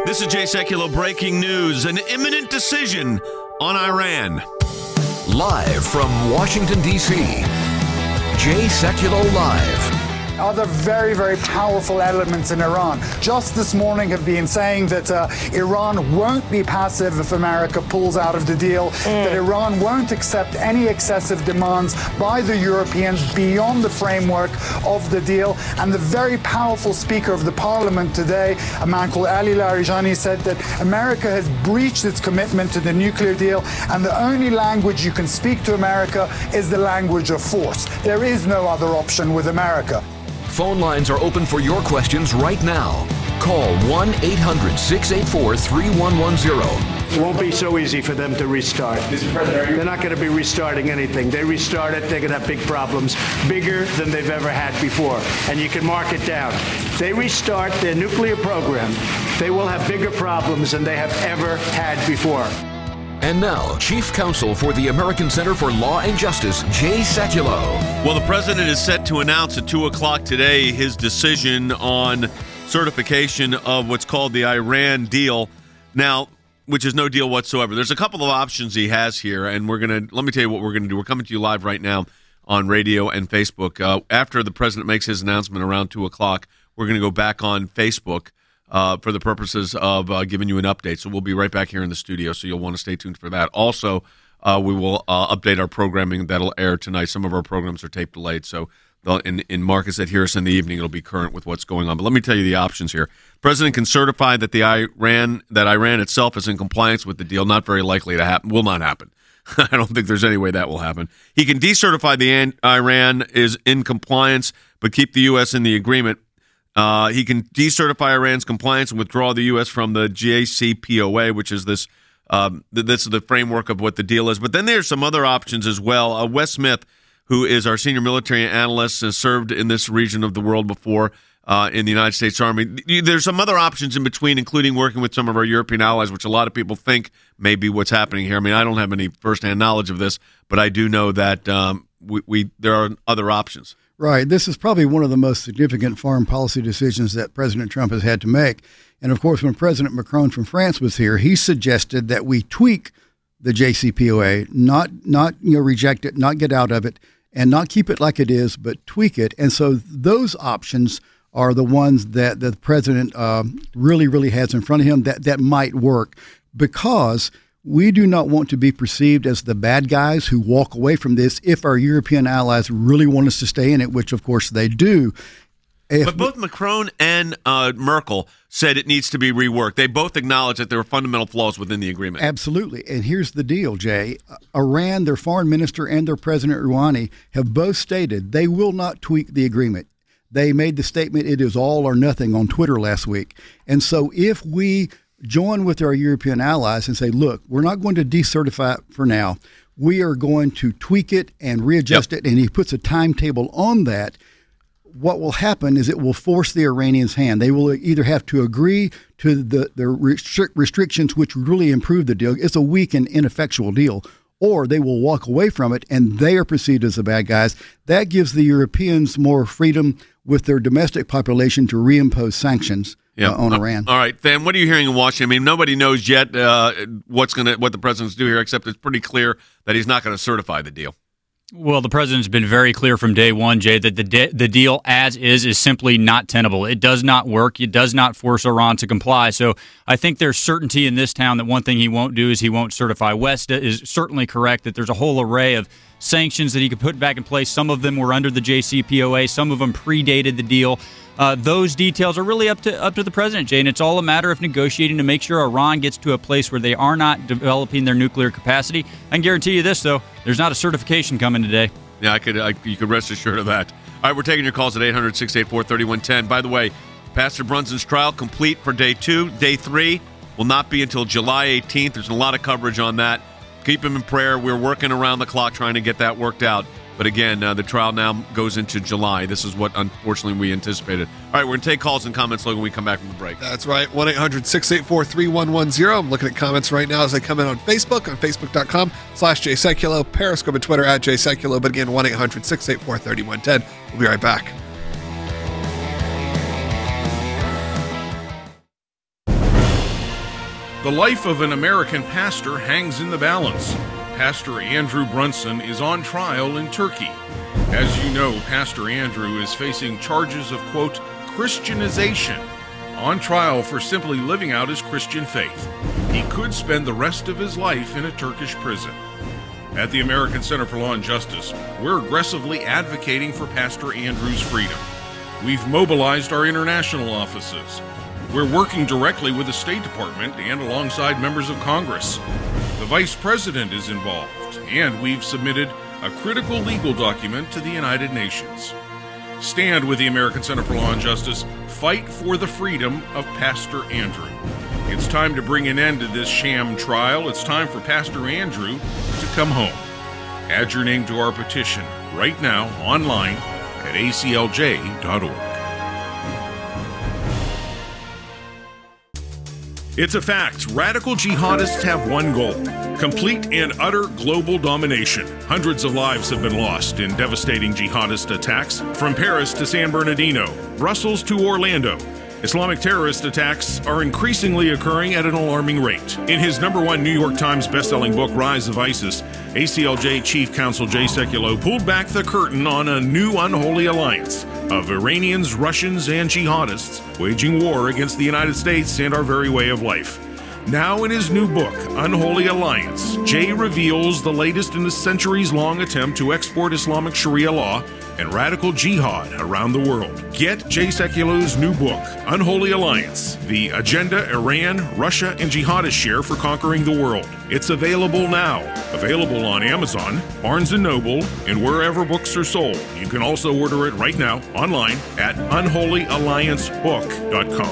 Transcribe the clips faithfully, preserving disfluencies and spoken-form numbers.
This is Jay Sekulow breaking news. An imminent decision on Iran. Live from Washington, D C, Jay Sekulow Live. Other very, very powerful elements in Iran just this morning have been saying that uh, Iran won't be passive if America pulls out of the deal, mm. that Iran won't accept any excessive demands by the Europeans beyond the framework of the deal. And the very powerful Speaker of the Parliament today, a man called Ali Larijani, said that America has breached its commitment to the nuclear deal, and the only language you can speak to America is the language of force. There is no other option with America. Phone lines are open for your questions right now. Call one eight hundred six eight four three one one zero. It won't be so easy for them to restart. Mister President, they're not going to be restarting anything. They restart it, they're going to have big problems, bigger than they've ever had before. And you can mark it down. They restart their nuclear program, they will have bigger problems than they have ever had before. And now, Chief Counsel for the American Center for Law and Justice, Jay Sekulow. Well, the president is set to announce at two o'clock today his decision on certification of what's called the Iran deal. Now, which is no deal whatsoever. There's a couple of options he has here, and we're going to, let me tell you what we're going to do. We're coming to you live right now on radio and Facebook. Uh, after the president makes his announcement around two o'clock, we're going to go back on Facebook Uh, for the purposes of uh, giving you an update. So we'll be right back here in the studio, so you'll want to stay tuned for that. Also, uh, we will uh, update our programming that'll air tonight. Some of our programs are tape delayed, so in, in Marcus at Hear Us in the evening, it'll be current with what's going on. But let me tell you the options here. The president can certify that the Iran that Iran itself is in compliance with the deal. Not very likely to happen. Will not happen. I don't think there's any way that will happen. He can decertify the Iran is in compliance, but keep the U S in the agreement. Uh, he can decertify Iran's compliance and withdraw the U S from the J C P O A, which is this um, this is the framework of what the deal is. But then there's some other options as well. Uh, Wes Smith, who is our senior military analyst, has served in this region of the world before uh, in the United States Army. There's some other options in between, including working with some of our European allies, which a lot of people think may be what's happening here. I mean, I don't have any firsthand knowledge of this, but I do know that um, we, we there are other options. Right. This is probably one of the most significant foreign policy decisions that President Trump has had to make. And, of course, when President Macron from France was here, he suggested that we tweak the J C P O A, not, not you know, reject it, not get out of it, and not keep it like it is, but tweak it. And so those options are the ones that the president um, really, really has in front of him that, that might work, because we do not want to be perceived as the bad guys who walk away from this if our European allies really want us to stay in it, which, of course, they do. If but both Macron and uh, Merkel said it needs to be reworked. They both acknowledge that there are fundamental flaws within the agreement. Absolutely. And here's the deal, Jay. Iran, their foreign minister, and their president, Rouhani, have both stated they will not tweak the agreement. They made the statement, it is all or nothing, on Twitter last week. And so if we join with our European allies and say, look, we're not going to decertify it for now. We are going to tweak it and readjust yep. it. And he puts a timetable on that. What will happen is it will force the Iranians' hand. They will either have to agree to the, the restric- restrictions, which really improve the deal. It's a weak and ineffectual deal. Or they will walk away from it, and they are perceived as the bad guys. That gives the Europeans more freedom with their domestic population to reimpose sanctions yep. uh, on Iran. Uh, all right, Than, what are you hearing in Washington? I mean, nobody knows yet uh, what's going to what the president's do here, except it's pretty clear that he's not going to certify the deal. Well, the president's been very clear from day one, Jay, that the de- the deal as is is simply not tenable. It does not work. It does not force Iran to comply. So I think there's certainty in this town that one thing he won't do is he won't certify. West is certainly correct that there's a whole array of sanctions that he could put back in place. Some of them were under the J C P O A. Some of them predated the deal. Uh, those details are really up to up to the president, Jay, and it's all a matter of negotiating to make sure Iran gets to a place where they are not developing their nuclear capacity. I can guarantee you this, though, there's not a certification coming today. Yeah, I could. I, you could rest assured of that. All right, we're taking your calls at eight hundred, six eight four, three one one zero. By the way, Pastor Brunson's trial complete for day two. Day three will not be until July eighteenth. There's a lot of coverage on that. Keep him in prayer. We're working around the clock trying to get that worked out. But again, uh, the trial now goes into July. This is what, unfortunately, we anticipated. All right, we're going to take calls and comments when we come back from the break. That's right. one eight hundred, six eight four, three one one zero. I'm looking at comments right now as they come in on Facebook, on facebook.com slash Jay Sekulow, Periscope and Twitter at Jay Sekulow. But again, one eight hundred, six eight four, three one one zero. We'll be right back. The life of an American pastor hangs in the balance. Pastor Andrew Brunson is on trial in Turkey. As you know, Pastor Andrew is facing charges of, quote, Christianization, on trial for simply living out his Christian faith. He could spend the rest of his life in a Turkish prison. At the American Center for Law and Justice, we're aggressively advocating for Pastor Andrew's freedom. We've mobilized our international offices. We're working directly with the State Department and alongside members of Congress. The Vice President is involved, and we've submitted a critical legal document to the United Nations. Stand with the American Center for Law and Justice. Fight for the freedom of Pastor Andrew. It's time to bring an end to this sham trial. It's time for Pastor Andrew to come home. Add your name to our petition right now online at A C L J dot org. It's a fact. Radical jihadists have one goal: complete and utter global domination. Hundreds of lives have been lost in devastating jihadist attacks, from Paris to San Bernardino, Brussels to Orlando. Islamic terrorist attacks are increasingly occurring at an alarming rate. In his number one New York Times bestselling book, Rise of ISIS, A C L J Chief Counsel Jay Sekulow pulled back the curtain on a new unholy alliance of Iranians, Russians, and jihadists waging war against the United States and our very way of life. Now in his new book, Unholy Alliance, Jay reveals the latest in a centuries-long attempt to export Islamic Sharia law and radical jihad around the world. Get Jay Sekulow's new book, Unholy Alliance, The Agenda Iran, Russia, and Jihadists Share for Conquering the World. It's available now. Available on Amazon, Barnes and Noble, and wherever books are sold. You can also order it right now online at unholy alliance book dot com.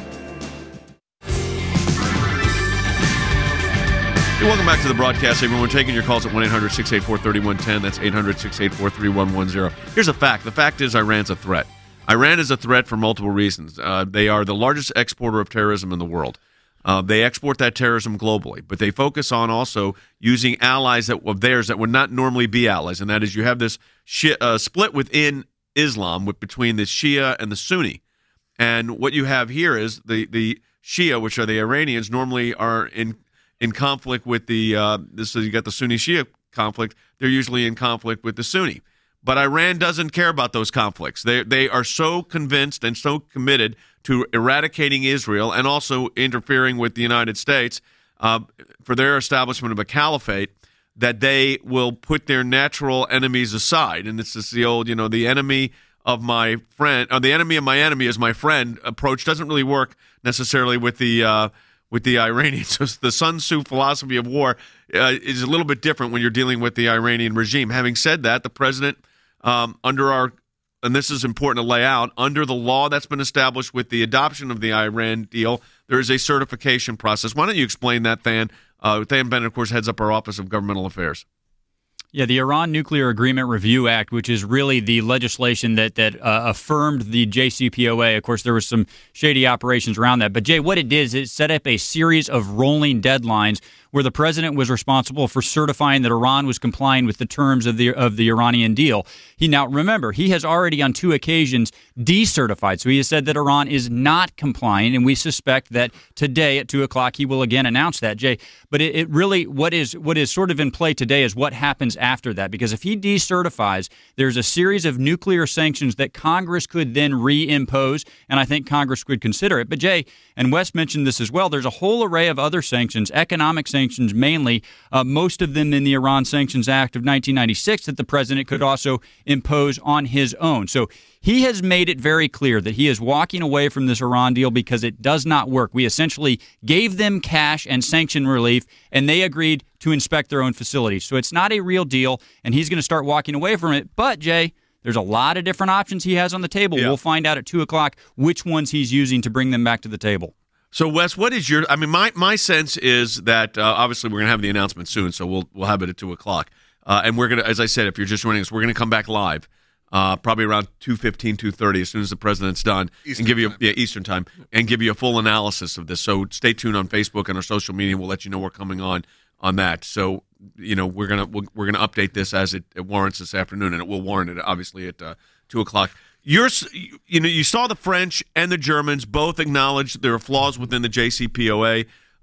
Hey, welcome back to the broadcast, everyone. We're taking your calls at one eight hundred six eight four three one one zero. That's eight hundred six eight four three one one zero. Here's a fact. The fact is Iran's a threat. Iran is a threat for multiple reasons. Uh, they are the largest exporter of terrorism in the world. Uh, they export that terrorism globally, but they focus on also using allies that of theirs that would not normally be allies, and that is you have this Shia, uh, split within Islam with, between the Shia and the Sunni. And what you have here is the, the Shia, which are the Iranians, normally are in in conflict with the, uh, this is, you got the Sunni-Shia conflict, they're usually in conflict with the Sunni. But Iran doesn't care about those conflicts. They they are so convinced and so committed to eradicating Israel and also interfering with the United States uh, for their establishment of a caliphate that they will put their natural enemies aside. And it's just the old, you know, the enemy of my friend, or the enemy of my enemy is my friend approach doesn't really work necessarily with the uh, with the Iranians. So the Sun Tzu philosophy of war uh, is a little bit different when you're dealing with the Iranian regime. Having said that, the president, um, under our, and this is important to lay out, under the law that's been established with the adoption of the Iran deal, there is a certification process. Why don't you explain that, Than? Uh, Than Bennett, of course, heads up our Office of Governmental Affairs. Yeah, the Iran Nuclear Agreement Review Act, which is really the legislation that that uh, affirmed the J C P O A. Of course, there was some shady operations around that. But, Jay, what it did is it set up a series of rolling deadlines where the president was responsible for certifying that Iran was complying with the terms of the of the Iranian deal. He now, remember, he has already on two occasions decertified. So he has said that Iran is not complying, and we suspect that today at two o'clock he will again announce that, Jay. But it, it really, what is what is sort of in play today is what happens after that. Because if he decertifies, there's a series of nuclear sanctions that Congress could then reimpose, and I think Congress could consider it. But, Jay, and Wes mentioned this as well, there's a whole array of other sanctions, economic sanctions, mainly, uh, most of them in the Iran Sanctions Act of nineteen ninety-six that the president could also impose on his own. So he has made it very clear that he is walking away from this Iran deal because it does not work. We essentially gave them cash and sanction relief, and they agreed to inspect their own facilities. So it's not a real deal, and he's going to start walking away from it. But, Jay, there's a lot of different options he has on the table. Yeah. We'll find out at two o'clock which ones he's using to bring them back to the table. So, Wes, what is your? I mean, my, my sense is that uh, obviously we're going to have the announcement soon, so we'll we'll have it at two o'clock, uh, and we're going to, as I said, if you're just joining us, we're going to come back live, uh, probably around two fifteen, two thirty, as soon as the president's done, Eastern and give you a, yeah Eastern time, and give you a full analysis of this. So, stay tuned on Facebook and our social media. We'll let you know we're coming on on that. So, you know, we're gonna we're, we're gonna update this as it, it warrants this afternoon, and it will warrant it obviously at uh, two o'clock. You're, you know, you saw the French and the Germans both acknowledge there are flaws within the J C P O A.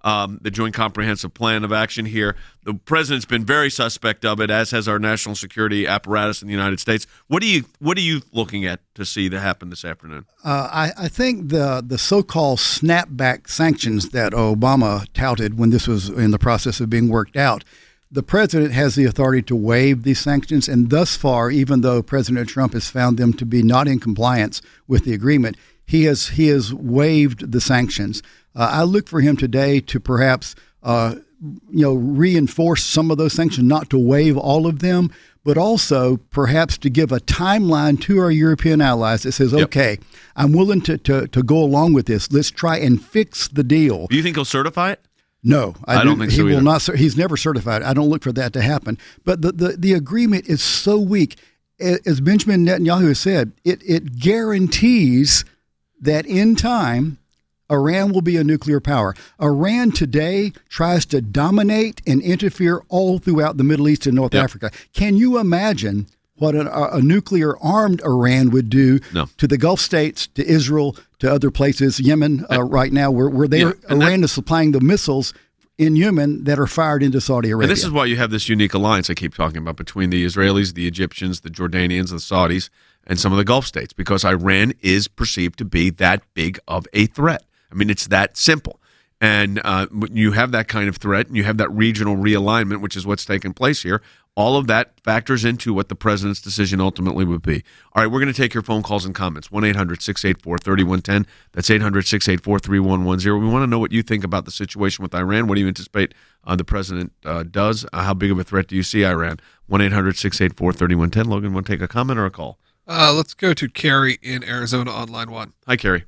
um, the Joint Comprehensive Plan of Action here. The president's been very suspect of it, as has our national security apparatus in the United States. What are you What are you looking at to see that happen this afternoon? Uh, I, I think the the so-called snapback sanctions that Obama touted when this was in the process of being worked out, the president has the authority to waive these sanctions, and thus far, even though President Trump has found them to be not in compliance with the agreement, he has he has waived the sanctions. Uh, I look for him today to perhaps uh, you know reinforce some of those sanctions, not to waive all of them, but also perhaps to give a timeline to our European allies that says, yep. okay, I'm willing to, to to go along with this. Let's try and fix the deal. Do you think he'll certify it? No, I, I don't do, think he so will either. not. He's never certified. I don't look for that to happen. But the, the, the agreement is so weak. As Benjamin Netanyahu has said, it, it guarantees that in time, Iran will be a nuclear power. Iran today tries to dominate and interfere all throughout the Middle East and North yep. Africa. Can you imagine what an, a, a nuclear-armed Iran would do no. to the Gulf states, to Israel, to other places, Yemen uh, right now, where, where they yeah, Iran that, is supplying the missiles in Yemen that are fired into Saudi Arabia. And this is why you have this unique alliance I keep talking about between the Israelis, the Egyptians, the Jordanians, the Saudis, and some of the Gulf states, because Iran is perceived to be that big of a threat. I mean, it's that simple. And uh, when you have that kind of threat, and you have that regional realignment, which is what's taking place here, all of that factors into what the president's decision ultimately would be. All right, we're going to take your phone calls and comments. one eight hundred six eight four three one one zero. That's eight hundred six eight four three one one zero. We want to know what you think about the situation with Iran. What do you anticipate uh, the president uh, does? Uh, how big of a threat do you see Iran? one eight hundred six eight four three one one zero. Logan, want to take a comment or a call? Uh, let's go to Carrie in Arizona on line one. Hi, Carrie.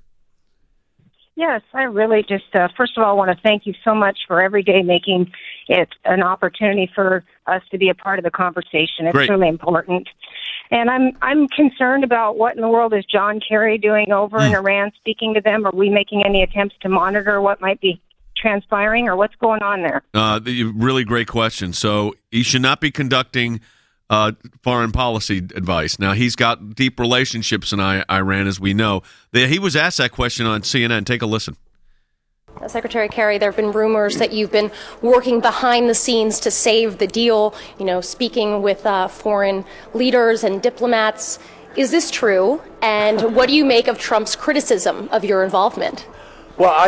Yes, I really just, uh, first of all, want to thank you so much for every day making it an opportunity for us to be a part of the conversation. It's Great. really important. And I'm I'm concerned about what in the world is John Kerry doing over mm. in Iran, speaking to them? Are we making any attempts to monitor what might be transpiring, or what's going on there? Uh, the, really great question. So he should not be conducting Uh, foreign policy advice. Now, he's got deep relationships in I- Iran, as we know. The, he was asked that question on C N N. Take a listen. Secretary Kerry, there have been rumors that you've been working behind the scenes to save the deal, you know, speaking with uh, foreign leaders and diplomats. Is this true? And what do you make of Trump's criticism of your involvement? Well, I,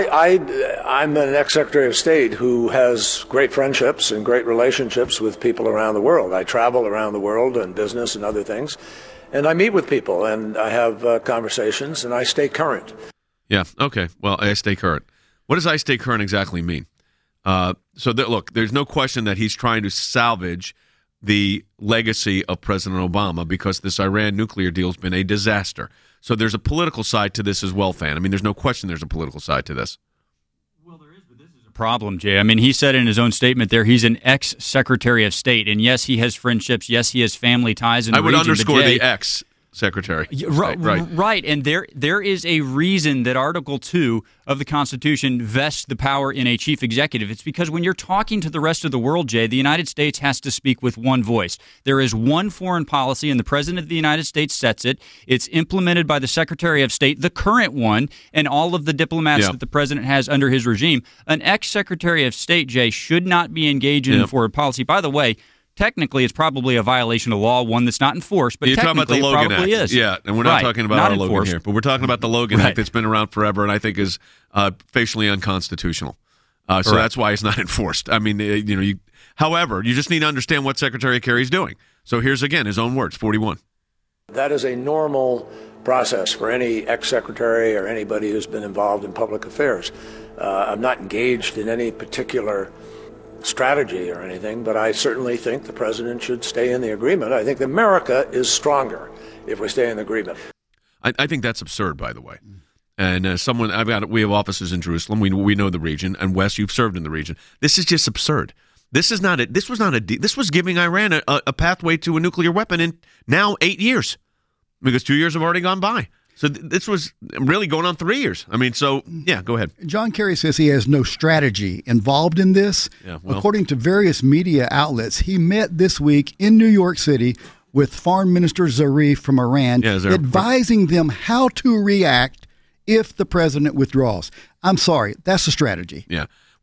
I, I'm an ex-Secretary of State who has great friendships and great relationships with people around the world. I travel around the world on business and other things, and I meet with people, and I have uh, conversations, and I stay current. Yeah, okay. Well, I stay current. What does I stay current exactly mean? Uh, so, that, look, there's no question that he's trying to salvage the legacy of President Obama, because this Iran nuclear deal has been a disaster. So there's a political side to this as well, Fan. I mean, there's no question there's a political side to this. Well, there is, but this is a problem, Jay. I mean, he said in his own statement there he's an ex-Secretary of State. And yes, he has friendships. Yes, he has family ties in the I would region, underscore Jay, the ex. Secretary. Right, right, right. And there there is a reason that Article two of the Constitution vests the power in a chief executive. It's because when you're talking to the rest of the world, Jay, the United States has to speak with one voice. There is one foreign policy, and the President of the United States sets it. It's implemented by the Secretary of State, the current one, and all of the diplomats yeah. that the President has under his regime. An ex-Secretary of State, Jay, should not be engaged in yeah. foreign policy. By the way, technically, it's probably a violation of law, one that's not enforced, but You're talking about the technically Logan it probably Act. is. Yeah, and we're not right. talking about not our Logan enforced. here, but we're talking about the Logan right. Act that's been around forever and I think is uh, facially unconstitutional. Uh, so Correct. that's why it's not enforced. I mean, uh, you know, you. However, you just need to understand what Secretary Kerry's doing. So here's, again, his own words, forty-one. That is a normal process for any ex-secretary or anybody who's been involved in public affairs. Uh, I'm not engaged in any particular strategy or anything, but I certainly think the president should stay in the agreement. I think America is stronger if we stay in the agreement. I, I think that's absurd, by the way. And uh, someone I've got, we have offices in Jerusalem. We we know the region, and Wes, you've served in the region. This is just absurd. This is not a. This was not a. This was giving Iran a, a pathway to a nuclear weapon in now eight years, because two years have already gone by. So th- this was really going on three years. I mean, so, yeah, go ahead. John Kerry says he has no strategy involved in this. Yeah, well. According to various media outlets, he met this week in New York City with Foreign Minister Zarif from Iran, yeah, there, advising them how to react if the president withdraws. I'm sorry, that's a strategy. Yeah.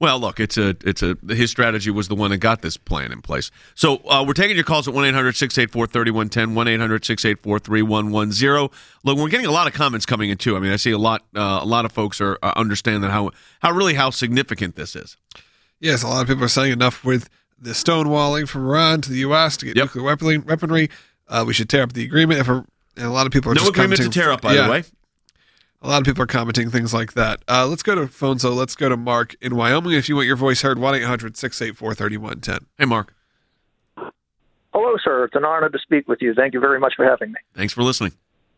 Well, look, it's a it's a his strategy was the one that got this plan in place. So uh, we're taking your calls at one eight hundred six eight four three one one zero, one eight hundred six eight four three one one zero. Look, we're getting a lot of comments coming in too. I mean, I see a lot uh, a lot of folks are uh, understand that how how really how significant this is. Yes, a lot of people are saying enough with the stonewalling from Iran to the U S to get Yep. nuclear weaponry. weaponry uh, we should tear up the agreement. If a, and a lot of people are No just agreement to commenting- tear up, by yeah. the way. A lot of people are commenting things like that. Uh, let's go to phone. So let's go to Mark in Wyoming. If you want your voice heard, one eight hundred six eight four three one one zero. Hey, Mark. Hello, sir. It's an honor to speak with you. Thank you very much for having me. Thanks for listening.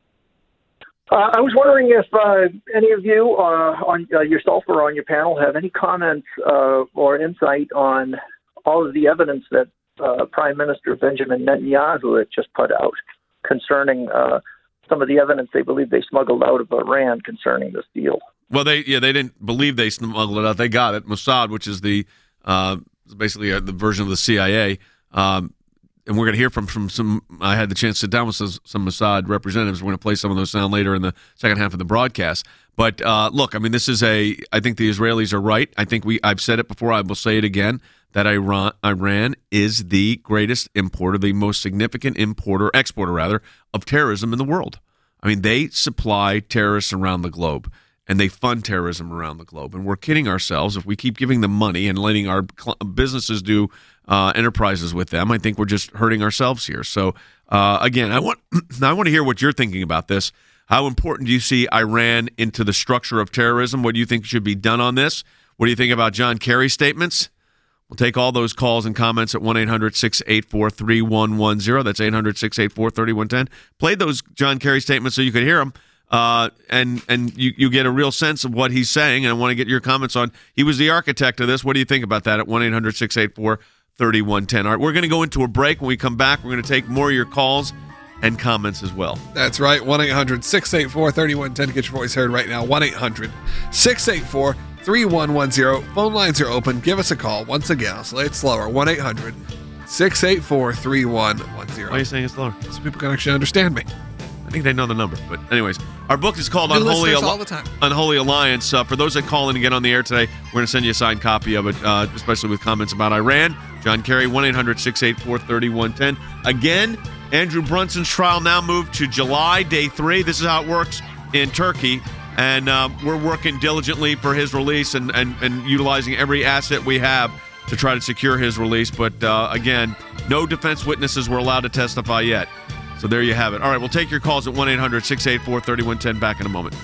Uh, I was wondering if uh, any of you, uh, on uh, yourself or on your panel, have any comments uh, or insight on all of the evidence that uh, Prime Minister Benjamin Netanyahu had just put out concerning uh, some of the evidence they believe they smuggled out of Iran concerning this deal. Well, they yeah they didn't believe they smuggled it out. They got it. Mossad, which is the uh, basically uh, the version of the C I A, um, and we're going to hear from from some. I had the chance to sit down with some, some Mossad representatives. We're going to play some of those sound later in the second half of the broadcast. But uh, look, I mean, this is a. I think the Israelis are right. I think we. I've said it before. I will say it again. That Iran Iran is the greatest importer, the most significant importer, exporter rather, of terrorism in the world. I mean, they supply terrorists around the globe, and they fund terrorism around the globe. And we're kidding ourselves if we keep giving them money and letting our cl- businesses do uh, enterprises with them. I think we're just hurting ourselves here. So, uh, again, I want I want to hear what you're thinking about this. How important do you see Iran into the structure of terrorism? What do you think should be done on this? What do you think about John Kerry's statements? We'll take all those calls and comments at one eight hundred six eight four three one one zero. That's eight hundred six eight four three one one zero. Played those John Kerry statements so you could hear them, uh, and and you, you get a real sense of what he's saying, and I want to get your comments on. He was the architect of this. What do you think about that at one eight hundred six eight four three one one zero? All right, we're going to go into a break. When we come back, we're going to take more of your calls and comments as well. That's right. one eight hundred six eight four three one one zero to get your voice heard right now. one eight hundred six eight four three one one zero. Phone lines are open. Give us a call. Once again, I'll say it slower. one eight hundred six eight four three one one zero. Why are you saying it slower? So people can actually understand me. I think they know the number. But anyways, our book is called New Unholy, listeners Al- all the time. Unholy Alliance. Uh, for those that call in and get on the air today, we're going to send you a signed copy of it, uh, especially with comments about Iran. John Kerry, one eight hundred six eight four three one one zero. Again, Andrew Brunson's trial now moved to July, day three. This is how it works in Turkey. And uh, we're working diligently for his release and, and, and utilizing every asset we have to try to secure his release. But uh, again, no defense witnesses were allowed to testify yet. So there you have it. All right, we'll take your calls at one eight hundred six eight four three one one zero. Back in a moment.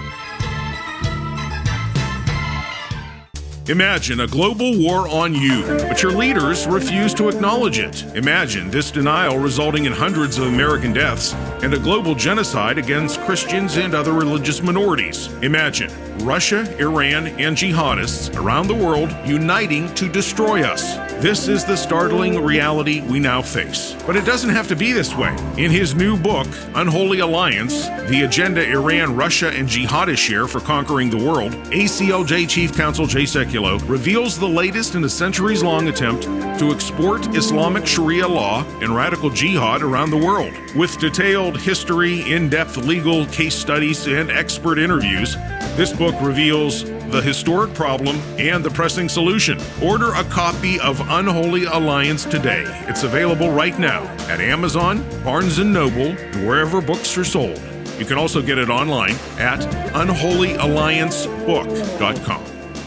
Imagine a global war on you, but your leaders refuse to acknowledge it. Imagine this denial resulting in hundreds of American deaths and a global genocide against Christians and other religious minorities. Imagine Russia, Iran, and jihadists around the world uniting to destroy us. This is the startling reality we now face. But it doesn't have to be this way. In his new book, Unholy Alliance, The Agenda Iran, Russia, and Jihadists Share for Conquering the World, A C L J Chief Counsel Jay Sekulow reveals the latest in a centuries-long attempt to export Islamic Sharia law and radical jihad around the world. With detailed history, in-depth legal case studies, and expert interviews, this book reveals the historic problem and the pressing solution. Order a copy of Unholy Alliance today. It's available right now at Amazon, Barnes and Noble, and wherever books are sold. You can also get it online at unholy alliance book dot com.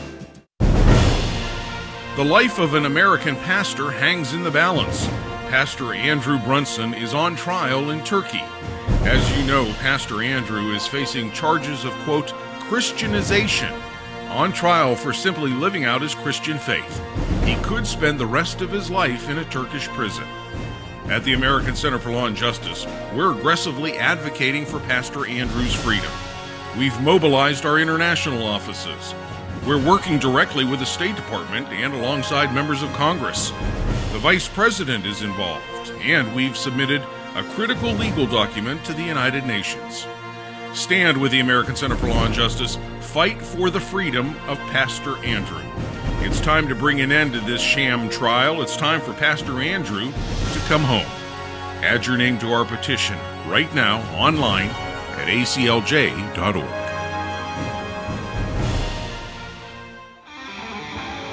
The life of an American pastor hangs in the balance. Pastor Andrew Brunson is on trial in Turkey. As you know, Pastor Andrew is facing charges of, quote, Christianization, on trial for simply living out his Christian faith. He could spend the rest of his life in a Turkish prison. At the American Center for Law and Justice, we're aggressively advocating for Pastor Andrew's freedom. We've mobilized our international offices. We're working directly with the State Department and alongside members of Congress. The Vice President is involved, and we've submitted a critical legal document to the United Nations. Stand with the American Center for Law and Justice. Fight for the freedom of Pastor Andrew. It's time to bring an end to this sham trial. It's time for Pastor Andrew to come home. Add your name to our petition right now online at A C L J dot org.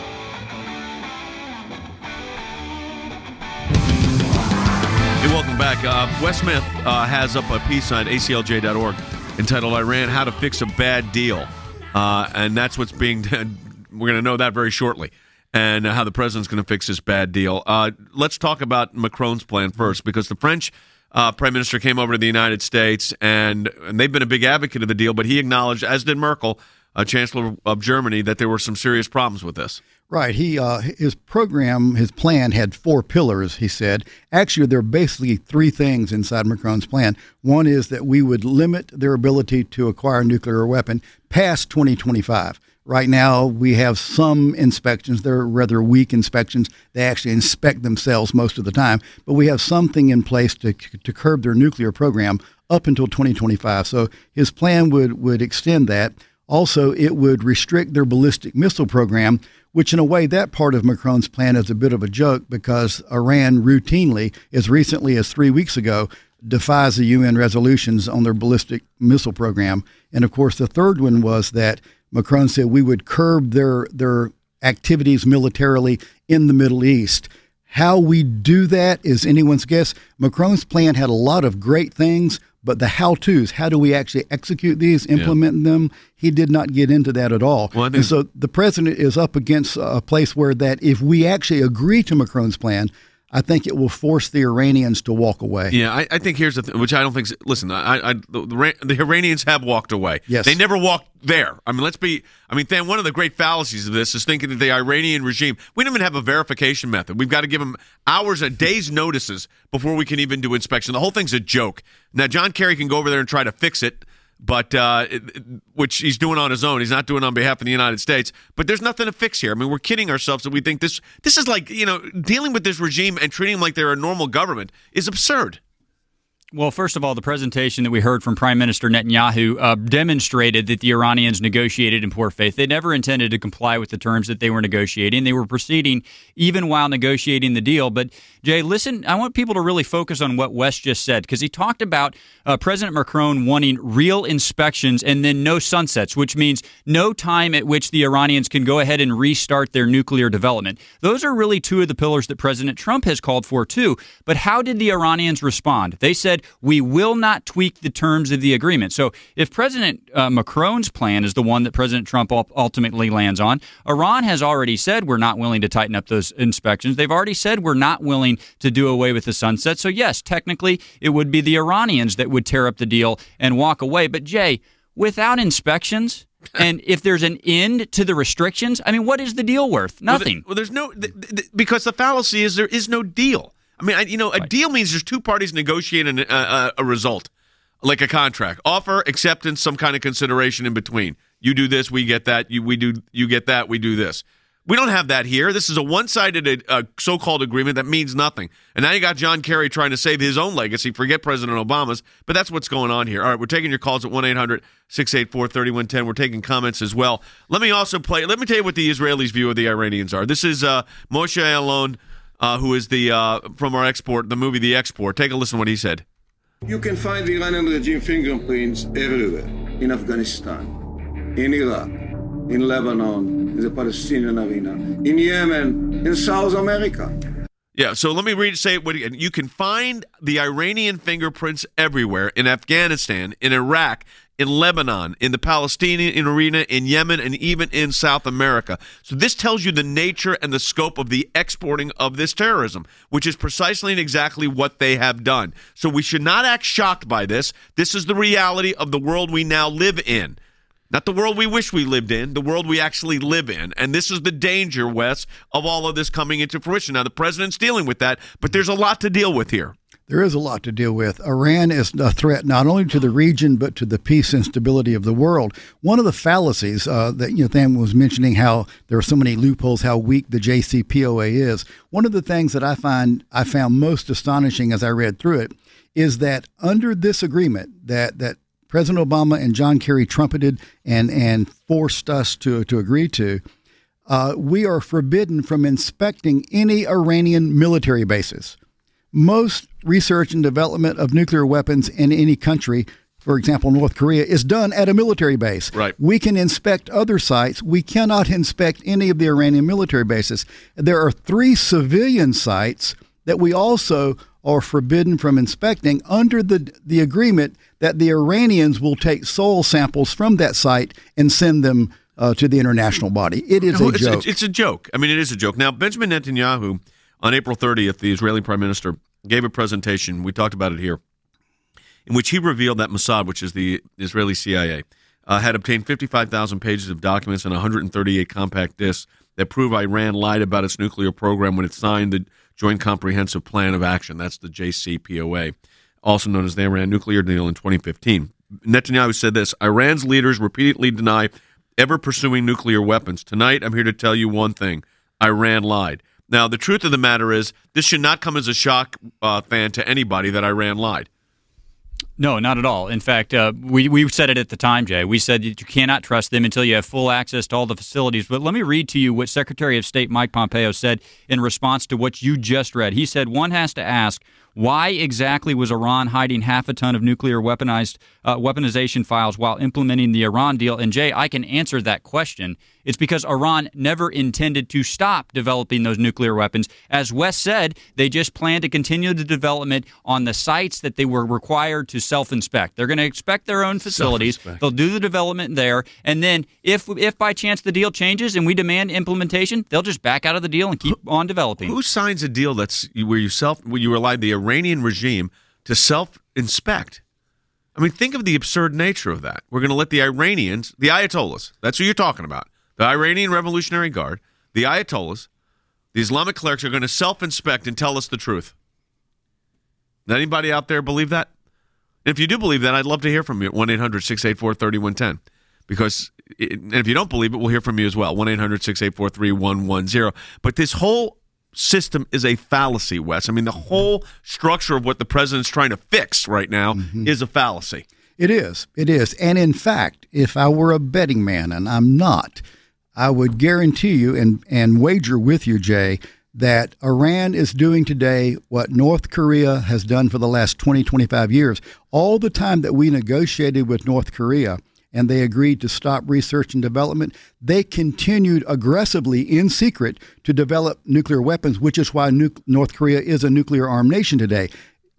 back. Uh, Wes Smith uh, has up a piece on A C L J dot org entitled Iran, How to Fix a Bad Deal. Uh, and that's what's being done. We're going to know that very shortly, and uh, how the president's going to fix this bad deal. Uh, let's talk about Macron's plan first, because the French uh, prime minister came over to the United States, and, and they've been a big advocate of the deal, but he acknowledged, as did Merkel, uh, Chancellor of Germany, that there were some serious problems with this. Right. He uh, his program, his plan had four pillars, he said. Actually, there are basically three things inside Macron's plan. One is that we would limit their ability to acquire a nuclear weapon past twenty twenty-five. Right now, we have some inspections. They're rather weak inspections. They actually inspect themselves most of the time. But we have something in place to to curb their nuclear program up until twenty twenty-five. So his plan would, would extend that. Also, it would restrict their ballistic missile program, which in a way, that part of Macron's plan is a bit of a joke, because Iran routinely, as recently as three weeks ago, defies the U N resolutions on their ballistic missile program. And of course, the third one was that Macron said we would curb their their activities militarily in the Middle East. How we do that is anyone's guess. Macron's plan had a lot of great things, but the how-tos, how do we actually execute these, implement yeah. them, he did not get into that at all. Well, and so the president is up against a place where that if we actually agree to Macron's plan, I think it will force the Iranians to walk away. Yeah, I, I think here's the thing, which I don't think. Listen, I, I the, the Iranians have walked away. Yes, they never walked there. I mean, let's be. I mean, Dan, one of the great fallacies of this is thinking that the Iranian regime. We don't even have a verification method. We've got to give them hours, a day's notices before we can even do inspection. The whole thing's a joke. Now, John Kerry can go over there and try to fix it. But uh, it, it, which he's doing on his own. He's not doing it on behalf of the United States. But there's nothing to fix here. I mean, we're kidding ourselves that we think this this is like, you know, dealing with this regime and treating them like they're a normal government is absurd. Well, first of all, the presentation that we heard from Prime Minister Netanyahu uh, demonstrated that the Iranians negotiated in poor faith. They never intended to comply with the terms that they were negotiating. They were proceeding even while negotiating the deal. But, Jay, listen, I want people to really focus on what Wes just said, because he talked about uh, President Macron wanting real inspections and then no sunsets, which means no time at which the Iranians can go ahead and restart their nuclear development. Those are really two of the pillars that President Trump has called for, too. But how did the Iranians respond? They said, we will not tweak the terms of the agreement. So if President uh, Macron's plan is the one that President Trump ultimately lands on, Iran has already said we're not willing to tighten up those inspections. They've already said we're not willing to do away with the sunset. So yes, technically it would be the Iranians that would tear up the deal and walk away. But Jay, without inspections, and if there's an end to the restrictions, I mean, what is the deal worth? Nothing. Well, there's no, th- th- because the fallacy is there is no deal. I mean, I, you know, a right. deal means there's two parties negotiating a, a, a result, like a contract. Offer, acceptance, some kind of consideration in between. You do this, we get that. You we do, you get that, we do this. We don't have that here. This is a one-sided uh, so-called agreement that means nothing. And now you got John Kerry trying to save his own legacy, forget President Obama's, but that's what's going on here. All right, we're taking your calls at one eight hundred six eight four three one one zero. We're taking comments as well. Let me also play, let me tell you what the Israelis' view of the Iranians are. This is uh, Moshe Alon, Uh, who is the uh, from our export, the movie The Export. Take a listen to what he said. You can find the Iranian regime fingerprints everywhere. In Afghanistan, in Iraq, in Lebanon, in the Palestinian arena, in Yemen, in South America. Yeah, so let me read say what you can find the Iranian fingerprints everywhere, in Afghanistan, in Iraq, in Lebanon, in the Palestinian arena, in Yemen, and even in South America. So this tells you the nature and the scope of the exporting of this terrorism, which is precisely and exactly what they have done. So we should not act shocked by this. This is the reality of the world we now live in. Not the world we wish we lived in, the world we actually live in. And this is the danger, Wes, of all of this coming into fruition. Now, the president's dealing with that, but there's a lot to deal with here. There is a lot to deal with. Iran is a threat not only to the region, but to the peace and stability of the world. One of the fallacies uh, that, you know, Tham was mentioning, how there are so many loopholes, how weak the J C P O A is. One of the things that I find I found most astonishing as I read through it is that under this agreement that that President Obama and John Kerry trumpeted and, and forced us to, to agree to, uh, we are forbidden from inspecting any Iranian military bases. Most research and development of nuclear weapons in any country, for example, North Korea, is done at a military base. Right. We can inspect other sites. We cannot inspect any of the Iranian military bases. There are three civilian sites that we also are forbidden from inspecting under the the agreement that the Iranians will take soil samples from that site and send them uh, to the international body. It is a it's, joke. It's, it's a joke. I mean, it is a joke. Now, Benjamin Netanyahu, on April thirtieth, the Israeli prime minister, gave a presentation. We talked about it here, in which he revealed that Mossad, which is the Israeli C I A, uh, had obtained fifty-five thousand pages of documents and one hundred thirty-eight compact discs that prove Iran lied about its nuclear program when it signed the Joint Comprehensive Plan of Action. That's the J C P O A, also known as the Iran nuclear deal in twenty fifteen. Netanyahu said this: Iran's leaders repeatedly deny ever pursuing nuclear weapons. Tonight, I'm here to tell you one thing. Iran lied. Now, the truth of the matter is, this should not come as a shock uh, fan to anybody that Iran lied. No, not at all. In fact, uh, we, we said it at the time, Jay. We said that you cannot trust them until you have full access to all the facilities. But let me read to you what Secretary of State Mike Pompeo said in response to what you just read. He said, one has to ask, why exactly was Iran hiding half a ton of nuclear weaponized uh, weaponization files while implementing the Iran deal? And, Jay, I can answer that question. It's because Iran never intended to stop developing those nuclear weapons. As Wes said, they just planned to continue the development on the sites that they were required to self-inspect. They're going to inspect their own facilities. They'll do the development there. And then if if by chance the deal changes and we demand implementation, they'll just back out of the deal and keep on developing. Who signs a deal that's where you self where you rely the Iranian regime to self-inspect? I mean, think of the absurd nature of that. We're going to let the Iranians, the Ayatollahs, that's who you're talking about, the Iranian Revolutionary Guard, the Ayatollahs, the Islamic clerics are going to self-inspect and tell us the truth. Does anybody out there believe that? And if you do believe that, I'd love to hear from you at one eight hundred six eight four three one one zero. Because it, and if you don't believe it, we'll hear from you as well, one eight hundred six eight four three one one zero. But this whole system is a fallacy, Wes. I mean, the whole structure of what the president's trying to fix right now mm-hmm. is a fallacy. It is. It is. And in fact, if I were a betting man, and I'm not, I would guarantee you and, and wager with you, Jay, that Iran is doing today what North Korea has done for the last twenty, twenty-five years. All the time that we negotiated with North Korea and they agreed to stop research and development, they continued aggressively in secret to develop nuclear weapons, which is why nu- North Korea is a nuclear armed nation today.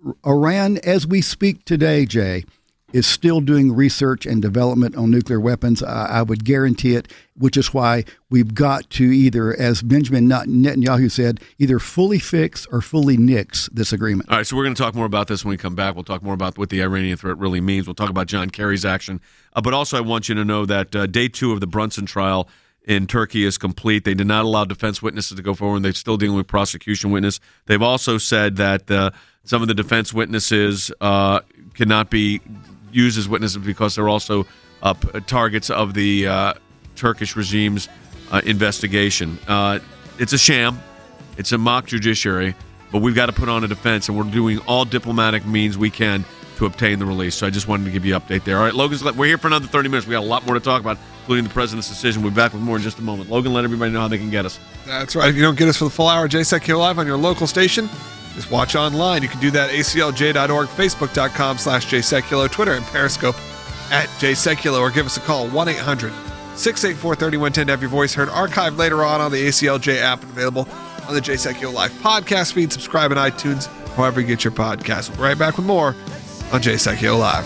Iran, as we speak today, Jay, is still doing research and development on nuclear weapons. Uh, I would guarantee it, which is why we've got to either, as Benjamin Netanyahu said, either fully fix or fully nix this agreement. All right, so we're going to talk more about this when we come back. We'll talk more about what the Iranian threat really means. We'll talk about John Kerry's action. Uh, but also I want you to know that uh, day two of the Brunson trial in Turkey is complete. They did not allow defense witnesses to go forward. They're still dealing with prosecution witness. They've also said that uh, some of the defense witnesses uh, cannot be used as witnesses because they're also uh, targets of the uh, Turkish regime's uh, investigation. Uh, it's a sham. It's a mock judiciary, but we've got to put on a defense, and we're doing all diplomatic means we can to obtain the release. So I just wanted to give you an update there. All right, Logan's, we're here for another thirty minutes. We got a lot more to talk about, including the president's decision. We'll be back with more in just a moment. Logan, let everybody know how they can get us. That's right. If you don't get us for the full hour, J S E C Live on your local station, just watch online. You can do that at A C L J dot org, Facebook.com slash JSeculo, Twitter and Periscope at JSeculo, or give us a call, one eight hundred six eight four three one one zero to have your voice heard. Archived later on on the A C L J app and available on the JSeculo Live podcast feed. Subscribe on iTunes, however you get your podcast. We'll be right back with more on JSeculo Live.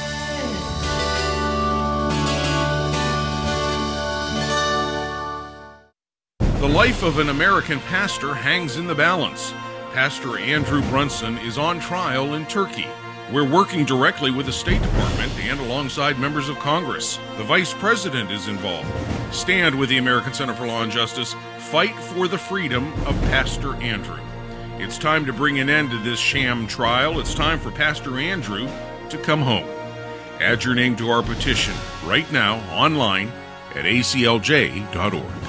The life of an American pastor hangs in the balance. Pastor Andrew Brunson is on trial in Turkey. We're working directly with the State Department and alongside members of Congress. The Vice President is involved. Stand with the American Center for Law and Justice. Fight for the freedom of Pastor Andrew. It's time to bring an end to this sham trial. It's time for Pastor Andrew to come home. Add your name to our petition right now online at A C L J dot org.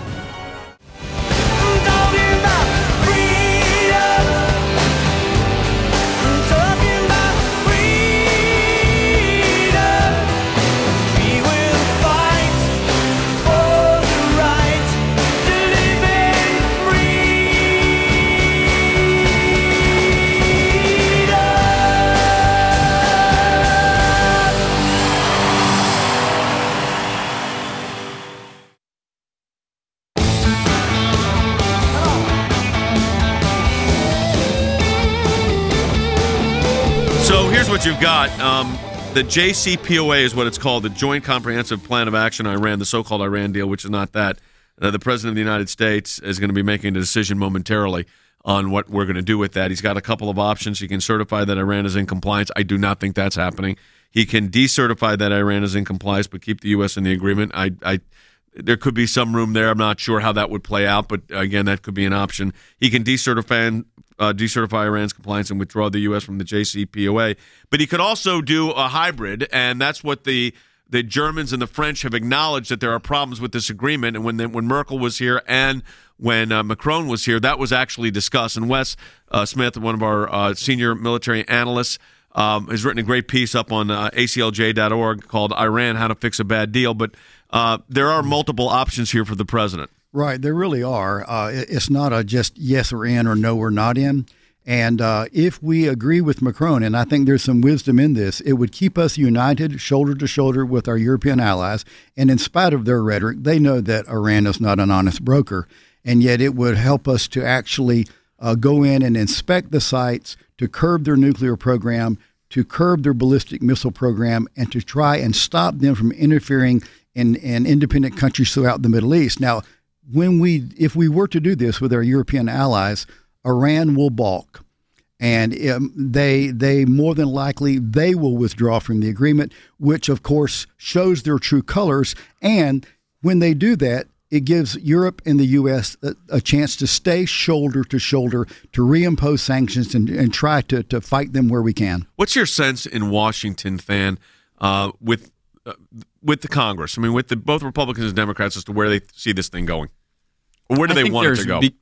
what you've got. Um, the J C P O A is what it's called, the Joint Comprehensive Plan of Action Iran, the so-called Iran deal, which is not that. Uh, the President of the United States is going to be making a decision momentarily on what we're going to do with that. He's got a couple of options. He can certify that Iran is in compliance. I do not think that's happening. He can decertify that Iran is in compliance, but keep the U S in the agreement. I, I, there could be some room there. I'm not sure how that would play out, but again, that could be an option. He can decertify, uh, decertify Iran's compliance and withdraw the U S from the J C P O A. But he could also do a hybrid, and that's what the the Germans and the French have acknowledged, that there are problems with this agreement. And when the, when Merkel was here and when uh, Macron was here, that was actually discussed. And Wes uh, Smith, one of our uh, senior military analysts, um, has written a great piece up on uh, A C L J dot org called Iran, How to Fix a Bad Deal. But uh, there are multiple options here for the president. Right, there really are. Uh, it's not a just yes or in or no or not in. And uh, if we agree with Macron, and I think there's some wisdom in this, it would keep us united, shoulder to shoulder with our European allies. And in spite of their rhetoric, they know that Iran is not an honest broker. And yet it would help us to actually uh, go in and inspect the sites, to curb their nuclear program, to curb their ballistic missile program, and to try and stop them from interfering in, in independent countries throughout the Middle East. Now, when we, if we were to do this with our European allies, Iran will balk, and um, they they more than likely they will withdraw from the agreement, which of course shows their true colors. And when they do that, it gives Europe and the U S a, a chance to stay shoulder to shoulder, to reimpose sanctions and, and try to, to fight them where we can. What's your sense in Washington, Fan, uh, with uh, with the Congress? I mean, with the, both Republicans and Democrats, as to where they see this thing going, or where do I they want it to go? Be-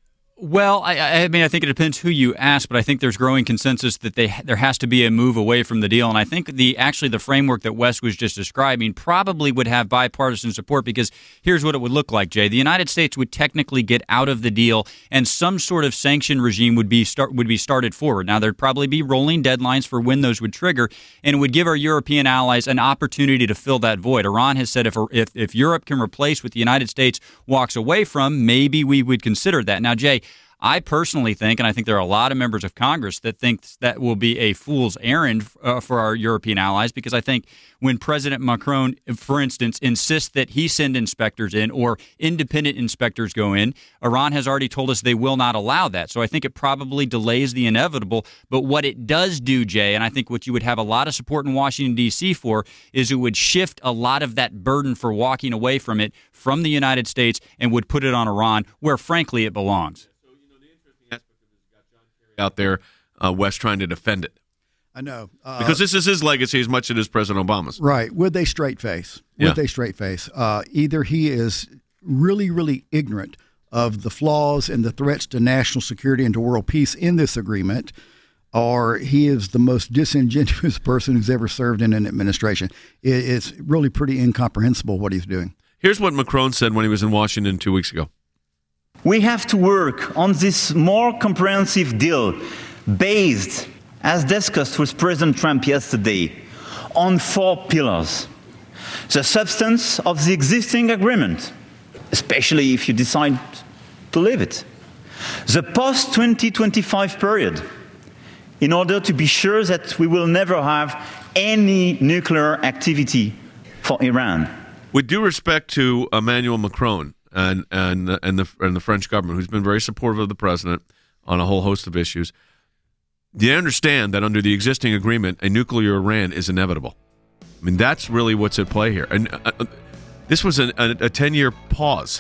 Well, I, I mean, I think it depends who you ask, but I think there's growing consensus that they there has to be a move away from the deal. And I think the actually the framework that Wes was just describing probably would have bipartisan support, because here's what it would look like, Jay. The United States would technically get out of the deal, and some sort of sanction regime would be start would be started forward. Now, there'd probably be rolling deadlines for when those would trigger, and it would give our European allies an opportunity to fill that void. Iran has said if if, if Europe can replace what the United States walks away from, maybe we would consider that. Now, Jay, I personally think, and I think there are a lot of members of Congress that think that will be a fool's errand uh, for our European allies, because I think when President Macron, for instance, insists that he send inspectors in or independent inspectors go in, Iran has already told us they will not allow that. So I think it probably delays the inevitable. But what it does do, Jay, and I think what you would have a lot of support in Washington, D C for, is it would shift a lot of that burden for walking away from it from the United States and would put it on Iran, where, frankly, it belongs. Out there, uh, West trying to defend it. I know. Uh, because this is his legacy as much as it is President Obama's. Right. With a straight face. With Yeah. a straight face. Uh, either he is really, really ignorant of the flaws and the threats to national security and to world peace in this agreement, or he is the most disingenuous person who's ever served in an administration. It, it's really pretty incomprehensible what he's doing. Here's what Macron said when he was in Washington two weeks ago. We have to work on this more comprehensive deal based, as discussed with President Trump yesterday, on four pillars. The substance of the existing agreement, especially if you decide to leave it. The post twenty twenty-five period, in order to be sure that we will never have any nuclear activity for Iran. With due respect to Emmanuel Macron, and and and the and the French government, who's been very supportive of the president on a whole host of issues, do you understand that under the existing agreement, a nuclear Iran is inevitable? I mean, that's really what's at play here. And uh, this was a, a ten-year pause.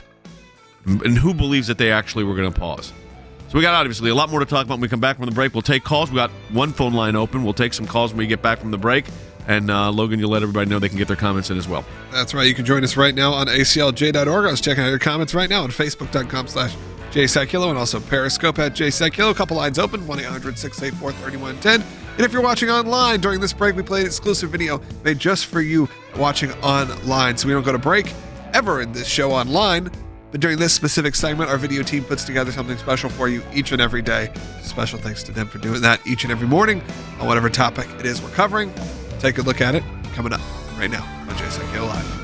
And who believes that they actually were going to pause? So we got obviously a lot more to talk about when we come back from the break. We'll take calls. We got one phone line open. We'll take some calls when we get back from the break. And uh, Logan, you'll let everybody know they can get their comments in as well. That's right. You can join us right now on A C L J dot org. I was checking out your comments right now on Facebook.com slash JSeculo and also Periscope at JSeculo. A couple lines open, one eight hundred six eight four three one one zero. And if you're watching online during this break, we played an exclusive video made just for you watching online. So we don't go to break ever in this show online. But during this specific segment, our video team puts together something special for you each and every day. Special thanks to them for doing that each and every morning on whatever topic it is we're covering. Take a look at it coming up right now on JSeculo Live.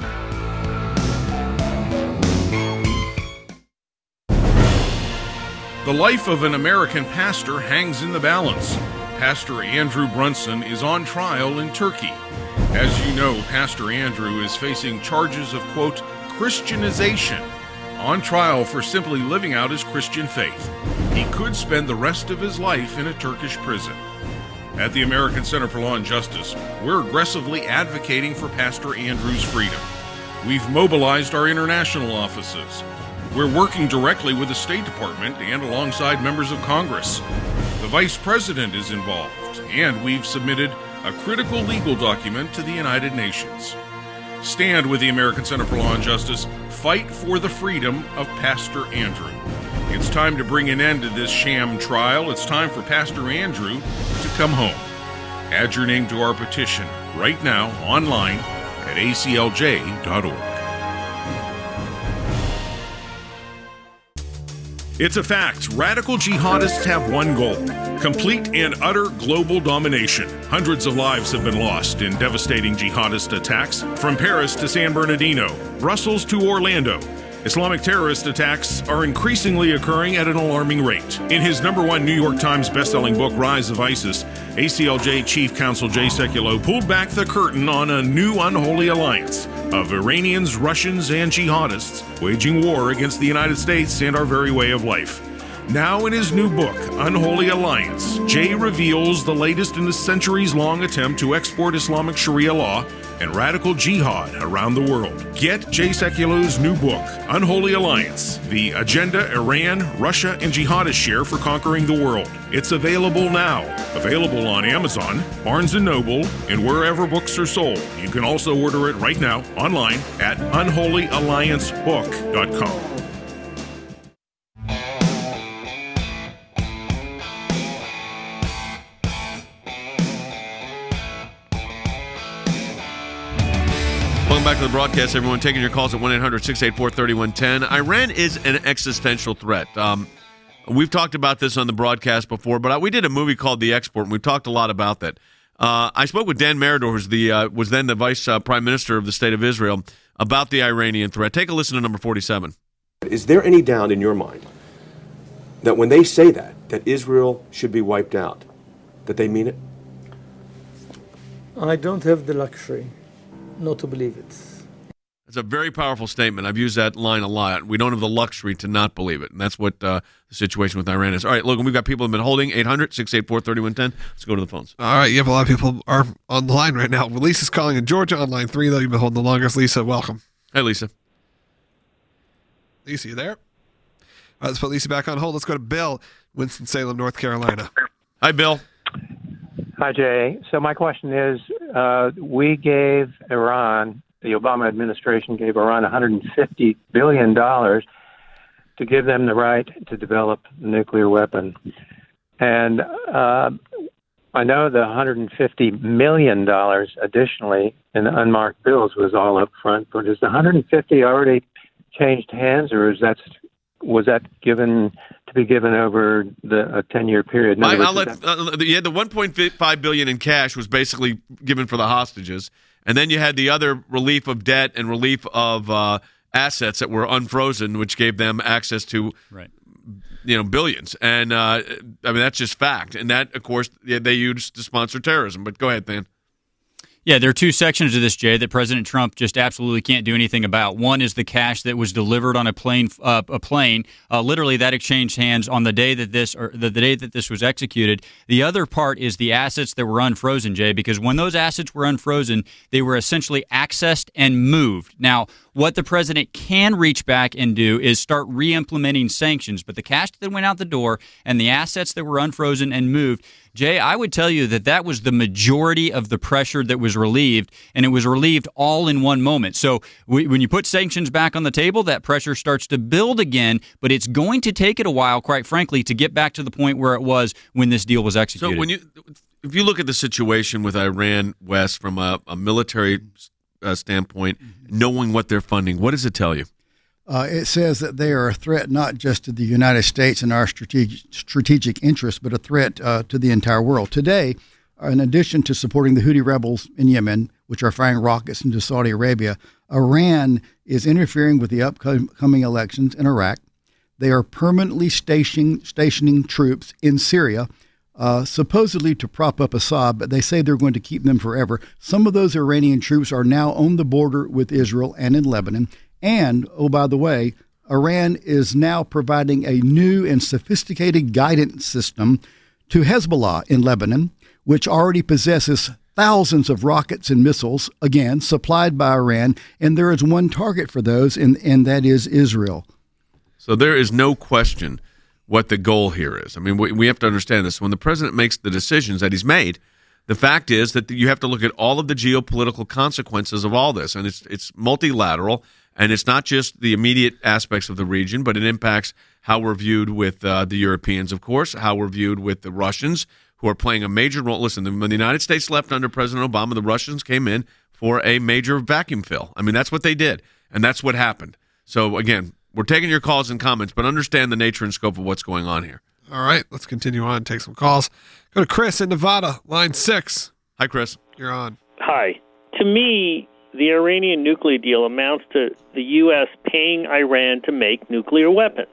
The life of an American pastor hangs in the balance. Pastor Andrew Brunson is on trial in Turkey. As you know, Pastor Andrew is facing charges of, quote, Christianization, on trial for simply living out his Christian faith. He could spend the rest of his life in a Turkish prison. At the American Center for Law and Justice, we're aggressively advocating for Pastor Andrew's freedom. We've mobilized our international offices. We're working directly with the State Department and alongside members of Congress. The Vice President is involved, and we've submitted a critical legal document to the United Nations. Stand with the American Center for Law and Justice. Fight for the freedom of Pastor Andrew. It's time to bring an end to this sham trial. It's time for Pastor Andrew to come home. Add your name to our petition right now online at A C L J dot org. It's a fact. Radical jihadists have one goal: complete and utter global domination. Hundreds of lives have been lost in devastating jihadist attacks, from Paris to San Bernardino, Brussels to Orlando. Islamic terrorist attacks are increasingly occurring at an alarming rate. In his number one New York Times bestselling book, Rise of ISIS, A C L J Chief Counsel Jay Sekulow pulled back the curtain on a new unholy alliance of Iranians, Russians, and jihadists waging war against the United States and our very way of life. Now in his new book, Unholy Alliance, Jay reveals the latest in a centuries-long attempt to export Islamic Sharia law and radical jihad around the world. Get Jay Sekulow's new book, Unholy Alliance, The Agenda Iran, Russia, and Jihadists Share for Conquering the World. It's available now. Available on Amazon, Barnes and Noble, and wherever books are sold. You can also order it right now online at unholy alliance book dot com. Welcome back to the broadcast, everyone. Taking your calls at one eight hundred six eight four three one one zero. Iran is an existential threat. Um, we've talked about this on the broadcast before, but we did a movie called The Export, and we've talked a lot about that. Uh, I spoke with Dan Meridor, who's the uh, was then the vice uh, prime minister of the state of Israel, about the Iranian threat. Take a listen to number forty-seven. Is there any doubt in your mind that when they say that, that Israel should be wiped out, that they mean it? I don't have the luxury not to believe it. It's a very powerful statement. I've used that line a lot. We don't have the luxury to not believe it, and that's what uh, the situation with Iran is. All right, Logan, we've got people who have been holding eight hundred six eight four three one one zero. Let's go to the phones. All right, you have a lot of people are on the line right now. Lisa's calling in Georgia on line three, though. You've been holding the longest. Lisa, welcome. Hey, Lisa. Lisa, you there? All right, let's put Lisa back on hold. Let's go to Bill, Winston-Salem, North Carolina. Hi, Bill. Hi, Jay. So my question is, uh, we gave Iran, the Obama administration gave Iran one hundred fifty billion dollars to give them the right to develop a nuclear weapon. And uh, I know the one hundred fifty million dollars additionally in the unmarked bills was all up front, but is the one hundred fifty already changed hands, or is that was that given to be given over the a ten-year period? I, I'll let, uh, yeah, the one point five billion dollars in cash was basically given for the hostages, and then you had the other relief of debt and relief of uh, assets that were unfrozen, which gave them access to, right. you know, billions. And uh, I mean that's just fact, and that of course they used to sponsor terrorism. But go ahead, Dan. Yeah, there are two sections of this, Jay, that President Trump just absolutely can't do anything about. One is the cash that was delivered on a plane. Uh, a plane, uh, literally, that exchanged hands on the day that this, or the, the day that this was executed. The other part is the assets that were unfrozen, Jay, because when those assets were unfrozen, they were essentially accessed and moved. Now, what the president can reach back and do is start re-implementing sanctions, but the cash that went out the door and the assets that were unfrozen and moved, Jay, I would tell you that that was the majority of the pressure that was relieved, and it was relieved all in one moment. So we, when you put sanctions back on the table, that pressure starts to build again, but it's going to take it a while, quite frankly, to get back to the point where it was when this deal was executed. So when you, if you look at the situation with Iran West from a, a military uh, standpoint, knowing what they're funding, what does it tell you? Uh, it says that they are a threat not just to the United States and our strategic, strategic interests, but a threat uh, to the entire world. Today, in addition to supporting the Houthi rebels in Yemen, which are firing rockets into Saudi Arabia, Iran is interfering with the upcoming elections in Iraq. They are permanently stationing, stationing troops in Syria, uh, supposedly to prop up Assad, but they say they're going to keep them forever. Some of those Iranian troops are now on the border with Israel and in Lebanon. And, oh, by the way, Iran is now providing a new and sophisticated guidance system to Hezbollah in Lebanon, which already possesses thousands of rockets and missiles, again, supplied by Iran. And there is one target for those, and, and that is Israel. So there is no question what the goal here is. I mean, we, we have to understand this. When the president makes the decisions that he's made, the fact is that you have to look at all of the geopolitical consequences of all this. And it's it's multilateral, and it's not just the immediate aspects of the region, but it impacts how we're viewed with uh, the Europeans, of course, how we're viewed with the Russians, who are playing a major role. Listen, when the United States left under President Obama, the Russians came in for a major vacuum fill. I mean, that's what they did, and that's what happened. So, again, we're taking your calls and comments, but understand the nature and scope of what's going on here. All right, let's continue on, take some calls. Go to Chris in Nevada, line six. Hi, Chris. You're on. Hi. To me, the Iranian nuclear deal amounts to the U S paying Iran to make nuclear weapons.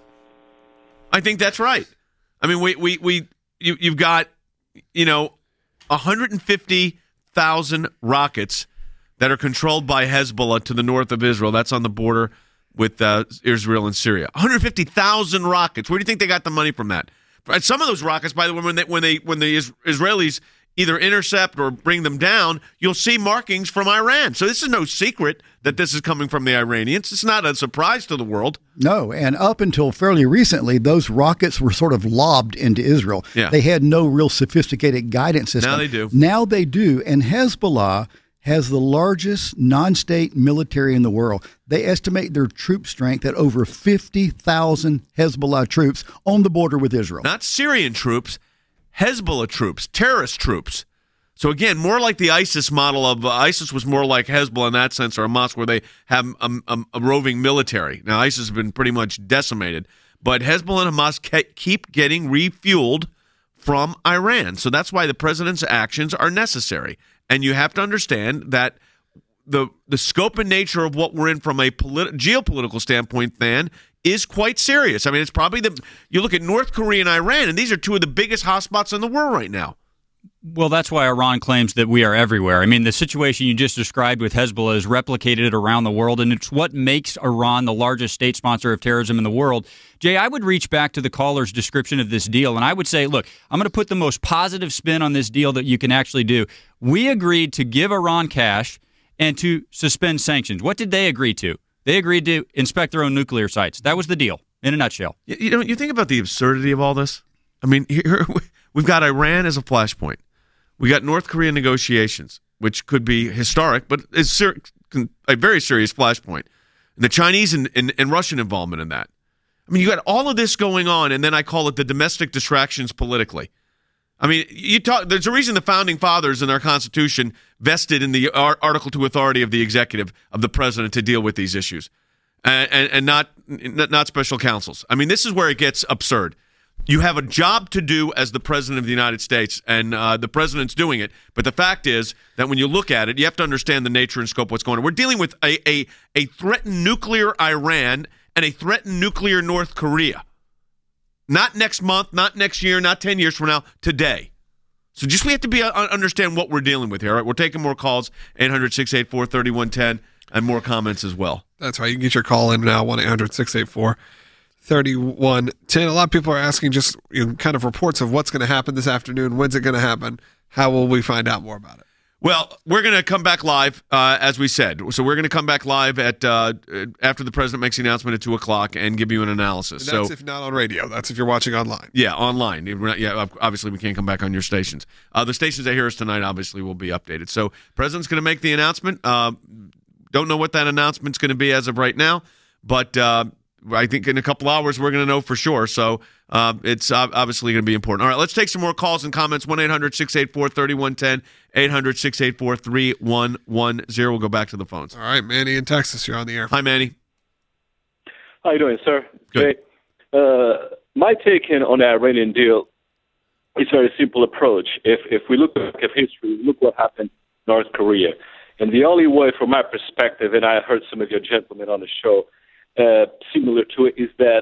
I think that's right. I mean, we we we you, you've got, you know, one hundred fifty thousand rockets that are controlled by Hezbollah to the north of Israel. That's on the border with uh, Israel and Syria. one hundred fifty thousand rockets. Where do you think they got the money from that? Some of those rockets, by the way, when they when they when the Israelis either intercept or bring them down, you'll see markings from Iran. So this is no secret that this is coming from the Iranians. It's not a surprise to the world. No, and up until fairly recently, those rockets were sort of lobbed into Israel. Yeah. They had no real sophisticated guidance system. Now they do. Now they do, and Hezbollah has the largest non-state military in the world. They estimate their troop strength at over fifty thousand Hezbollah troops on the border with Israel. Not Syrian troops, Hezbollah troops, terrorist troops. So again, more like the ISIS model of uh, ISIS was more like Hezbollah in that sense, or Hamas, where they have a, a, a roving military. Now ISIS has been pretty much decimated, but Hezbollah and Hamas ke- keep getting refueled from Iran. So that's why the president's actions are necessary. And you have to understand that the the scope and nature of what we're in from a politi- geopolitical standpoint, then, is quite serious. I mean, it's probably the you look at North Korea and Iran, and these are two of the biggest hotspots in the world right now. Well, that's why Iran claims that we are everywhere. I mean, the situation you just described with Hezbollah is replicated around the world, and it's what makes Iran the largest state sponsor of terrorism in the world. Jay, I would reach back to the caller's description of this deal, and I would say, look, I'm going to put the most positive spin on this deal that you can actually do. We agreed to give Iran cash and to suspend sanctions. What did they agree to? They agreed to inspect their own nuclear sites. That was the deal, in a nutshell. You, you know, you think about the absurdity of all this. I mean, here we've got Iran as a flashpoint. We got North Korea negotiations, which could be historic, but is ser- a very serious flashpoint. And the Chinese and, and, and Russian involvement in that. I mean, you got all of this going on, and then I call it the domestic distractions politically. I mean, you talk. There's a reason the founding fathers in their Constitution vested in the Article two authority of the executive, of the president, to deal with these issues, and, and, and not not special counsels. I mean, this is where it gets absurd. You have a job to do as the president of the United States, and uh, the president's doing it. But the fact is that when you look at it, you have to understand the nature and scope of what's going on. We're dealing with a a, a threatened nuclear Iran and a threatened nuclear North Korea. Not next month, not next year, not ten years from now, today. So just we have to be uh, understand what we're dealing with here. All right, we're taking more calls, eight hundred, six eight four, three one one zero, and more comments as well. That's right. You can get your call in now, one eight hundred, six eight four, three one one zero. A lot of people are asking just you know, kind of reports of what's going to happen this afternoon. When's it going to happen? How will we find out more about it? Well, we're going to come back live, uh, as we said. So we're going to come back live at uh, after the president makes the announcement at two o'clock and give you an analysis. And that's so, if not on radio. That's if you're watching online. Yeah, online. Yeah, obviously we can't come back on your stations. Uh, the stations that hear us tonight obviously will be updated. So president's going to make the announcement. Uh, don't know what that announcement's going to be as of right now, but uh, I think in a couple hours we're going to know for sure. So uh, it's obviously going to be important. All right, let's take some more calls and comments. one eight hundred, six eight four, three one one zero, eight hundred, six eight four, three one one zero. We'll go back to the phones. All right, Manny in Texas, you're on the air. Hi, Manny. How you doing, sir? Good. Jay, uh, my take in on the Iranian deal is a very simple approach. If if we look back at history, look what happened in North Korea. And the only way, from my perspective, and I heard some of your gentlemen on the show, uh, similar to it, is that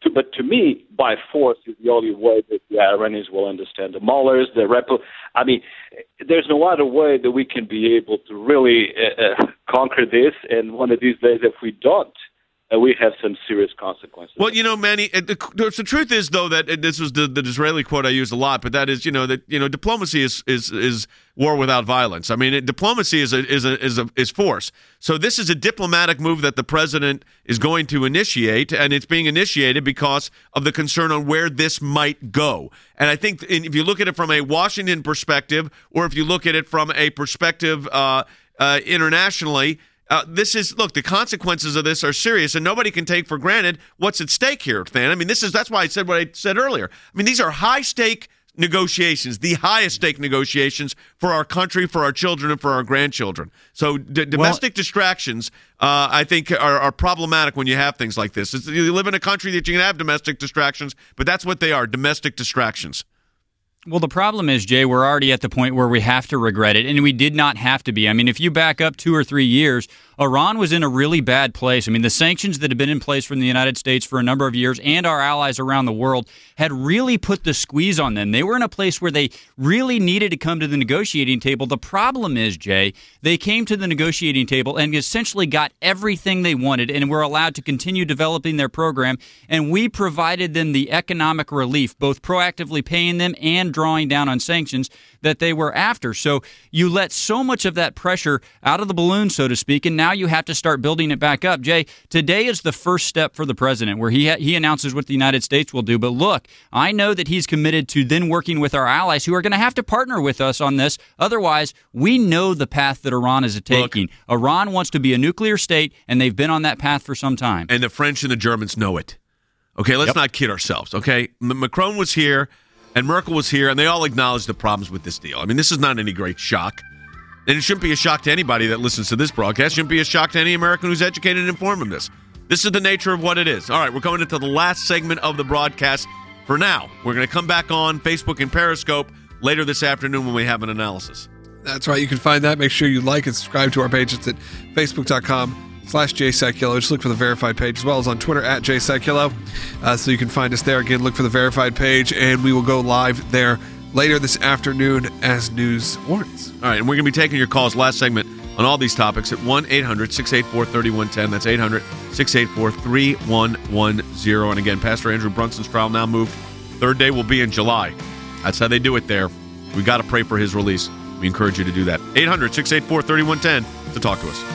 to, but to me, by force is the only way that the Iranians will understand the mullahs, the rep. I mean, there's no other way that we can be able to really uh, uh, conquer this. And one of these days, if we don't, uh, we have some serious consequences. Well, you know, Manny, the, the, the truth is, though, that this was the, the Disraeli quote I used a lot, but that is, you know, that you know, diplomacy is is is war without violence. I mean, it, diplomacy is a, is a, is a, is force. So this is a diplomatic move that the president is going to initiate, and it's being initiated because of the concern on where this might go. And I think if you look at it from a Washington perspective, or if you look at it from a perspective uh, uh, internationally. Uh, this is look. The consequences of this are serious, and nobody can take for granted what's at stake here, Than. I mean, this is that's why I said what I said earlier. I mean, these are high stake negotiations, the highest stake negotiations for our country, for our children, and for our grandchildren. So d- domestic well, distractions, uh, I think, are, are problematic when you have things like this. It's, you live in a country that you can have domestic distractions, but that's what they are: domestic distractions. Well, the problem is, Jay, we're already at the point where we have to regret it, and we did not have to be. I mean, if you back up two or three years, Iran was in a really bad place. I mean, the sanctions that have been in place from the United States for a number of years and our allies around the world had really put the squeeze on them. They were in a place where they really needed to come to the negotiating table. The problem is, Jay, they came to the negotiating table and essentially got everything they wanted and were allowed to continue developing their program, and we provided them the economic relief, both proactively paying them and drawing down on sanctions that they were after. So you let so much of that pressure out of the balloon, so to speak, and now you have to start building it back up. Jay, today is the first step for the president where he ha- he announces what the United States will do. But look, I know that he's committed to then working with our allies who are going to have to partner with us on this. Otherwise, we know the path that Iran is taking. Look, Iran wants to be a nuclear state, and they've been on that path for some time. And the French and the Germans know it. Okay, let's yep. not kid ourselves, okay? M- Macron was here. And Merkel was here, and they all acknowledged the problems with this deal. I mean, this is not any great shock. And it shouldn't be a shock to anybody that listens to this broadcast. It shouldn't be a shock to any American who's educated and informed on this. This is the nature of what it is. All right, we're going into the last segment of the broadcast. For now, we're going to come back on Facebook and Periscope later this afternoon when we have an analysis. That's right. You can find that. Make sure you like and subscribe to our page. It's at facebook.com slash JSeculo. Just look for the verified page, as well as on Twitter at JSeculo. Uh, so you can find us there. Again, look for the verified page, and we will go live there later this afternoon as news warrants. All right, and we're going to be taking your calls last segment on all these topics at one eight hundred six eight four three one one zero. That's eight hundred six eight four three one one zero. And again, Pastor Andrew Brunson's trial now moved. Third day will be in July. That's how they do it there. We got to pray for his release. We encourage you to do that. eight hundred six eight four three one one zero to talk to us.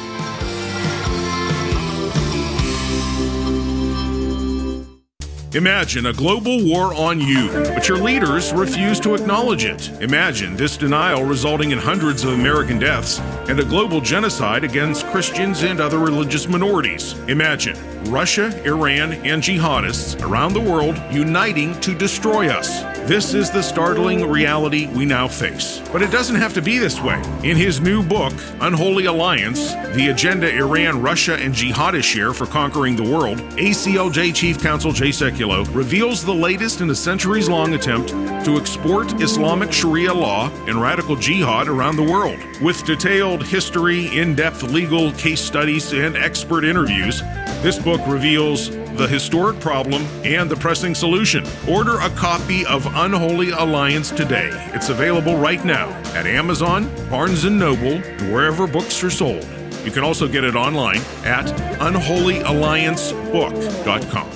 Imagine a global war on you, but your leaders refuse to acknowledge it. Imagine this denial resulting in hundreds of American deaths and a global genocide against Christians and other religious minorities. Imagine Russia, Iran, and jihadists around the world uniting to destroy us. This is the startling reality we now face. But it doesn't have to be this way. In his new book, Unholy Alliance, The Agenda Iran, Russia, and Jihadists Share for Conquering the World, A C L J Chief Counsel Jay Sekulow reveals the latest in a centuries-long attempt to export Islamic Sharia law and radical jihad around the world. With detailed history, in-depth legal case studies, and expert interviews, this book reveals the historic problem and the pressing solution. Order a copy of Unholy Alliance today. It's available right now at Amazon, Barnes and Noble, and wherever books are sold. You can also get it online at unholy alliance book dot com.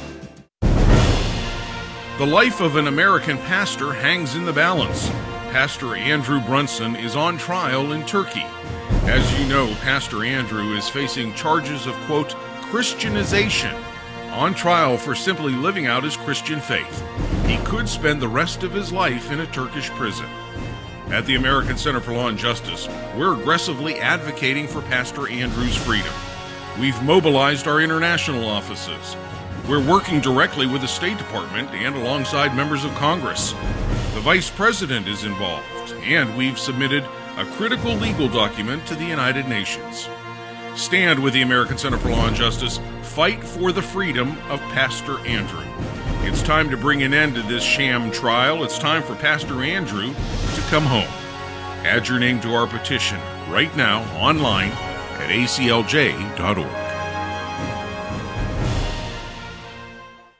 The life of an American pastor hangs in the balance. Pastor Andrew Brunson is on trial in Turkey. As you know, Pastor Andrew is facing charges of, quote, Christianization, on trial for simply living out his Christian faith. He could spend the rest of his life in a Turkish prison. At the American Center for Law and Justice, we're aggressively advocating for Pastor Andrew's freedom. We've mobilized our international offices. We're working directly with the State Department and alongside members of Congress. The Vice President is involved, and we've submitted a critical legal document to the United Nations. Stand with the American Center for Law and Justice. Fight for the freedom of Pastor Andrew. It's time to bring an end to this sham trial. It's time for Pastor Andrew to come home. Add your name to our petition right now online at A C L J dot org.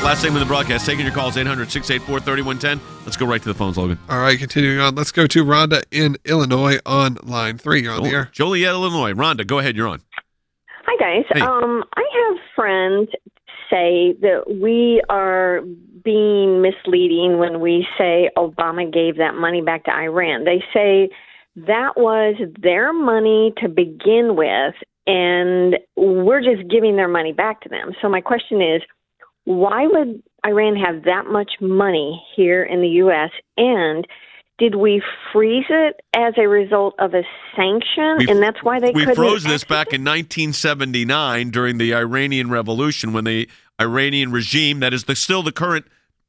Last segment of the broadcast. Taking your calls, eight hundred, six eight four, three one one zero. Let's go right to the phones, Logan. All right, continuing on. Let's go to Rhonda in Illinois on line three. You're on the air. Joliet, Illinois. Rhonda, go ahead. You're on. Hi, guys. Hey. Um, I have friends say that we are being misleading when we say Obama gave that money back to Iran. They say that was their money to begin with, and we're just giving their money back to them. So my question is, why would Iran have that much money here in the U S, and did we freeze it as a result of a sanction, We- and that's why they We couldn't froze this exit back in nineteen seventy-nine during the Iranian Revolution when the Iranian regime, that is the, still the current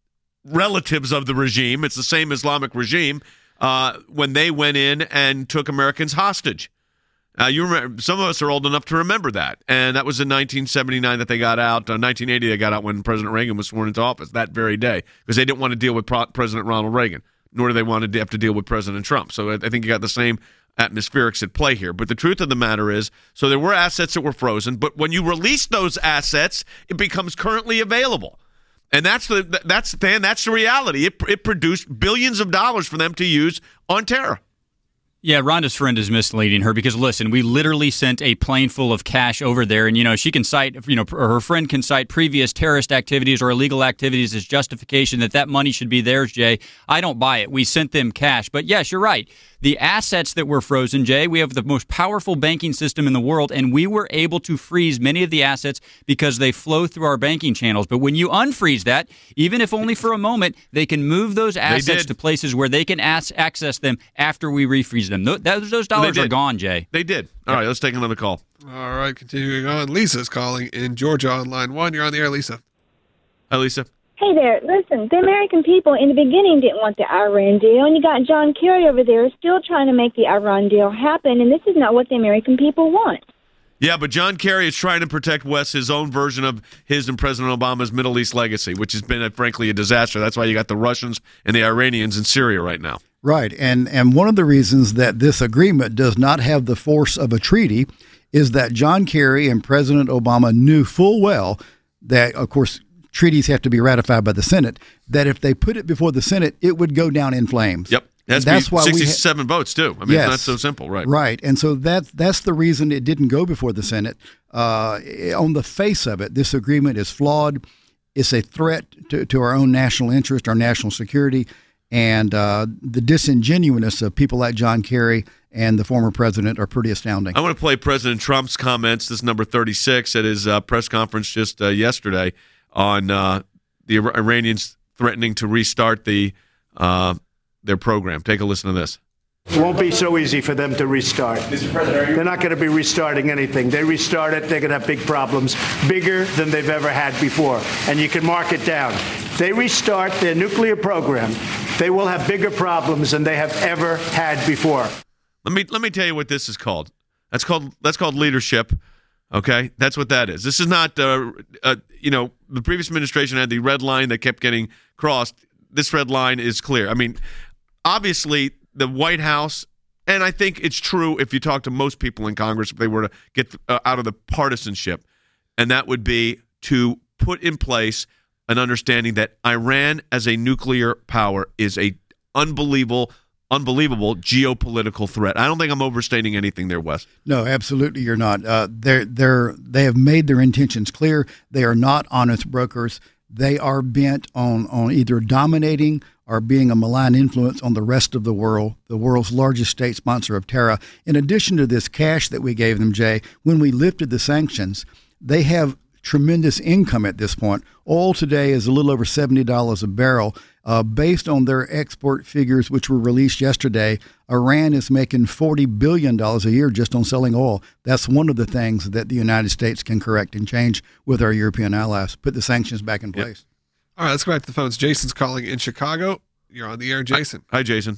relatives of the regime, it's the same Islamic regime, uh, when they went in and took Americans hostage. Uh, you remember, some of us are old enough to remember that, and that was in nineteen seventy-nine that they got out. Uh, nineteen eighty they got out when President Reagan was sworn into office that very day, because they didn't want to deal with Pro- President Ronald Reagan, nor do they want to have to deal with President Trump. So I, I think you got the same atmospherics at play here. But the truth of the matter is, so there were assets that were frozen, but when you release those assets, it becomes currently available. And that's the that's Dan, that's the reality. It it produced billions of dollars for them to use on terror. Yeah, Rhonda's friend is misleading her because, listen, we literally sent a plane full of cash over there, and, you know, she can cite, you know, or her friend can cite previous terrorist activities or illegal activities as justification that that money should be theirs, Jay. I don't buy it. We sent them cash. But, yes, you're right. The assets that were frozen, Jay, we have the most powerful banking system in the world, and we were able to freeze many of the assets because they flow through our banking channels. But when you unfreeze that, even if only for a moment, they can move those assets to places where they can as- access them after we refreeze them. Those, those dollars are gone, Jay. They did. All right, let's take another call. All right, continuing on. Lisa's calling in Georgia on line one. You're on the air, Lisa. Hi, Lisa. Hey there, listen, the American people in the beginning didn't want the Iran deal, and you got John Kerry over there still trying to make the Iran deal happen, and this is not what the American people want. Yeah, but John Kerry is trying to protect West, his own version of his and President Obama's Middle East legacy, which has been, a, frankly, a disaster. That's why you got the Russians and the Iranians in Syria right now. Right, and and one of the reasons that this agreement does not have the force of a treaty is that John Kerry and President Obama knew full well that, of course, treaties have to be ratified by the Senate, that if they put it before the Senate, it would go down in flames. Yep. That's, that's why sixty-seven we ha- votes, too. I mean, yes. it's not so simple, right? Right. And so that, that's the reason it didn't go before the Senate. Uh, on the face of it, this agreement is flawed. It's a threat to, to our own national interest, our national security, and uh, the disingenuousness of people like John Kerry and the former president are pretty astounding. I want to play President Trump's comments. This is number thirty-six at his uh, press conference just uh, yesterday on uh, the Iranians threatening to restart the uh, their program. Take a listen to this. It won't be so easy for them to restart. They're not going to be restarting anything. They restart it, they're going to have big problems, bigger than they've ever had before. And you can mark it down. They restart their nuclear program, they will have bigger problems than they have ever had before. Let me let me tell you what this is called. That's called that's called leadership. Okay, that's what that is. This is not, uh, uh, you know, the previous administration had the red line that kept getting crossed. This red line is clear. I mean, obviously, the White House, and I think it's true if you talk to most people in Congress, if they were to get uh, out of the partisanship, and that would be to put in place an understanding that Iran as a nuclear power is a unbelievable unbelievable geopolitical threat. I don't think I'm overstating anything there, Wes. No, absolutely you're not. Uh, they're, they're, they have made their intentions clear. They are not honest brokers. They are bent on, on either dominating or being a malign influence on the rest of the world, the world's largest state sponsor of terror. In addition to this cash that we gave them, Jay, when we lifted the sanctions, they have tremendous income at this point. Oil today is a little over seventy dollars a barrel. Uh, based on their export figures, which were released yesterday, Iran is making forty billion dollars a year just on selling oil. That's one of the things that the United States can correct and change with our European allies, put the sanctions back in place. Yep. All right, let's go back to the phones. Jason's calling in Chicago. You're on the air, Jason. Hi, Hi Jason.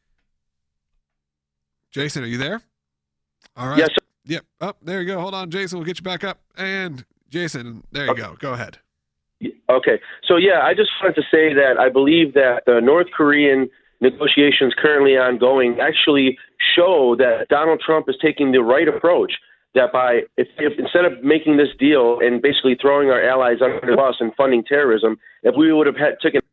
Jason, are you there? All right. Yes, sir. Yep. Up oh, there you go. Hold on, Jason. We'll get you back up. And Jason, there you okay. go. Go ahead. Okay. So, yeah, I just wanted to say that I believe that the North Korean negotiations currently ongoing actually show that Donald Trump is taking the right approach. that by if, if instead of making this deal and basically throwing our allies under the bus and funding terrorism, if we would have had taken.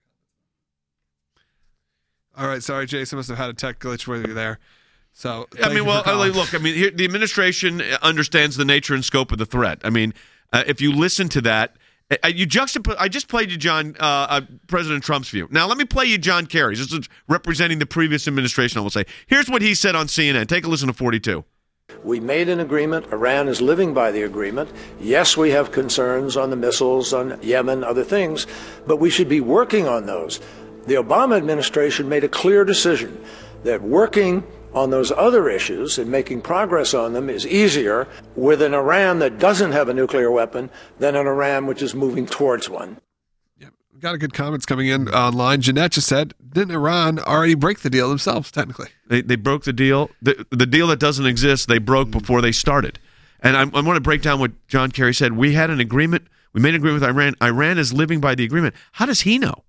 All right, sorry, Jason must have had a tech glitch with you there. So I mean, well, look, I mean, here, the administration understands the nature and scope of the threat. I mean, uh, if you listen to that, uh, you juxtapose. I just played you John uh, uh, President Trump's view. Now let me play you John Kerry's. This is representing the previous administration. I will say. Here's what he said on C N N. Take a listen to forty-two. We made an agreement. Iran is living by the agreement. Yes, we have concerns on the missiles, on Yemen, other things, but we should be working on those. The Obama administration made a clear decision that working on those other issues and making progress on them is easier with an Iran that doesn't have a nuclear weapon than an Iran which is moving towards one. Got a good comments coming in online. Jeanette just said, didn't Iran already break the deal themselves, technically? They they broke the deal. The, the deal that doesn't exist, they broke before they started. And I, I want to break down what John Kerry said. We had an agreement. We made an agreement with Iran. Iran is living by the agreement. How does he know?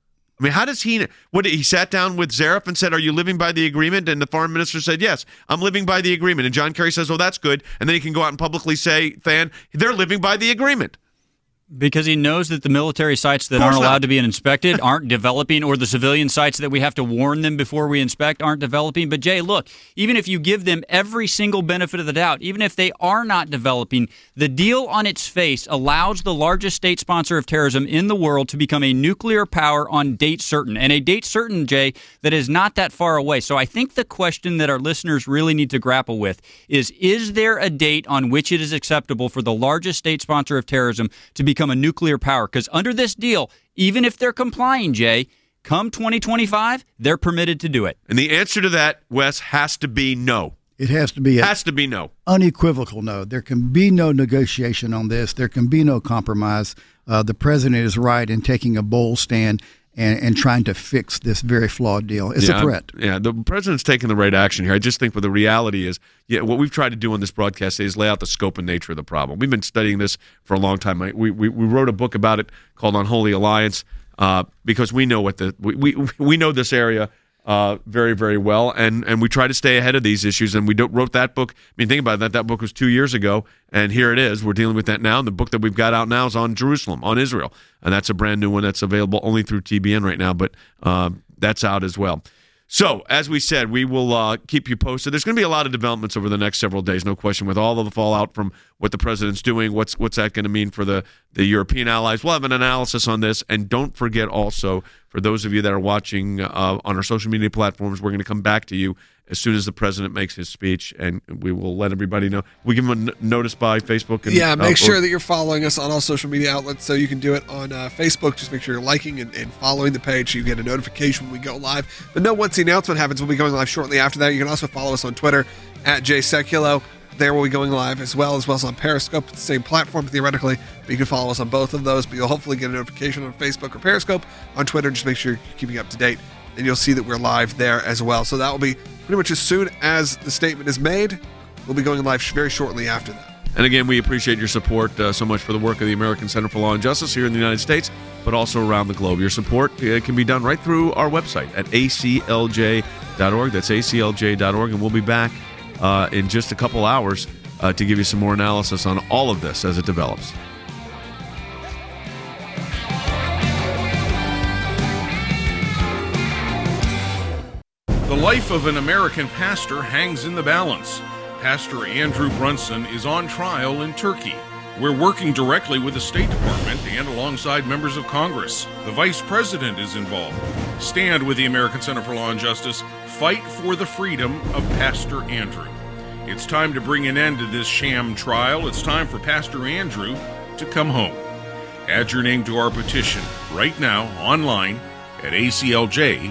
I mean, how does he know? What, he sat down with Zarif and said, are you living by the agreement? And the foreign minister said, yes, I'm living by the agreement. And John Kerry says, oh, that's good. And then he can go out and publicly say, Than, they're living by the agreement. Because he knows that the military sites that aren't allowed to be inspected aren't developing, or the civilian sites that we have to warn them before we inspect aren't developing. But, Jay, look, even if you give them every single benefit of the doubt, even if they are not developing, the deal on its face allows the largest state sponsor of terrorism in the world to become a nuclear power on date certain. And a date certain, Jay, that is not that far away. So I think the question that our listeners really need to grapple with is, is there a date on which it is acceptable for the largest state sponsor of terrorism to become a nuclear power? Because under this deal, even if they're complying, Jay, come twenty twenty-five, they're permitted to do it. And the answer to that, Wes, has to be no. It has to be a has to be no. Unequivocal no. There can be no negotiation on this. There can be no compromise. Uh, the president is right in taking a bold stand and, and trying to fix this very flawed deal. It's yeah, a threat. Yeah, the president's taking the right action here. I just think what the reality is, yeah, what we've tried to do on this broadcast today is lay out the scope and nature of the problem. We've been studying this for a long time. We we, we wrote a book about it called Unholy Alliance uh, because we know what the we, we we know this area uh, very, very well, and and we try to stay ahead of these issues. And we don't, wrote that book. I mean, think about that. That book was two years ago, and here it is. We're dealing with that now. And the book that we've got out now is on Jerusalem, on Israel, and that's a brand new one that's available only through T B N right now, but uh, that's out as well. So, as we said, we will uh, keep you posted. There's going to be a lot of developments over the next several days, no question, with all of the fallout from what the president's doing. What's what's that going to mean for the, the European allies? We'll have an analysis on this. And don't forget also, for those of you that are watching uh, on our social media platforms, we're going to come back to you as soon as the president makes his speech, and we will let everybody know. We give them a n- notice by Facebook. And, yeah, make uh, sure or, that you're following us on all social media outlets, so you can do it on uh, Facebook. Just make sure you're liking and, and following the page so you get a notification when we go live. But no, once the announcement happens, we'll be going live shortly after that. You can also follow us on Twitter, at Jay Sekulow. There we'll be going live as well, as well as on Periscope, the same platform theoretically. But you can follow us on both of those, but you'll hopefully get a notification on Facebook or Periscope. On Twitter, just make sure you're keeping up to date, and you'll see that we're live there as well. So that will be pretty much as soon as the statement is made. We'll be going live very shortly after that. And again, we appreciate your support uh, so much for the work of the American Center for Law and Justice here in the United States, but also around the globe. Your support uh, can be done right through our website at A C L J dot org. That's A C L J dot org, and we'll be back uh, in just a couple hours uh, to give you some more analysis on all of this as it develops. The life of an American pastor hangs in the balance. Pastor Andrew Brunson is on trial in Turkey. We're working directly with the State Department and alongside members of Congress. The Vice President is involved. Stand with the American Center for Law and Justice. Fight for the freedom of Pastor Andrew. It's time to bring an end to this sham trial. It's time for Pastor Andrew to come home. Add your name to our petition right now online at A C L J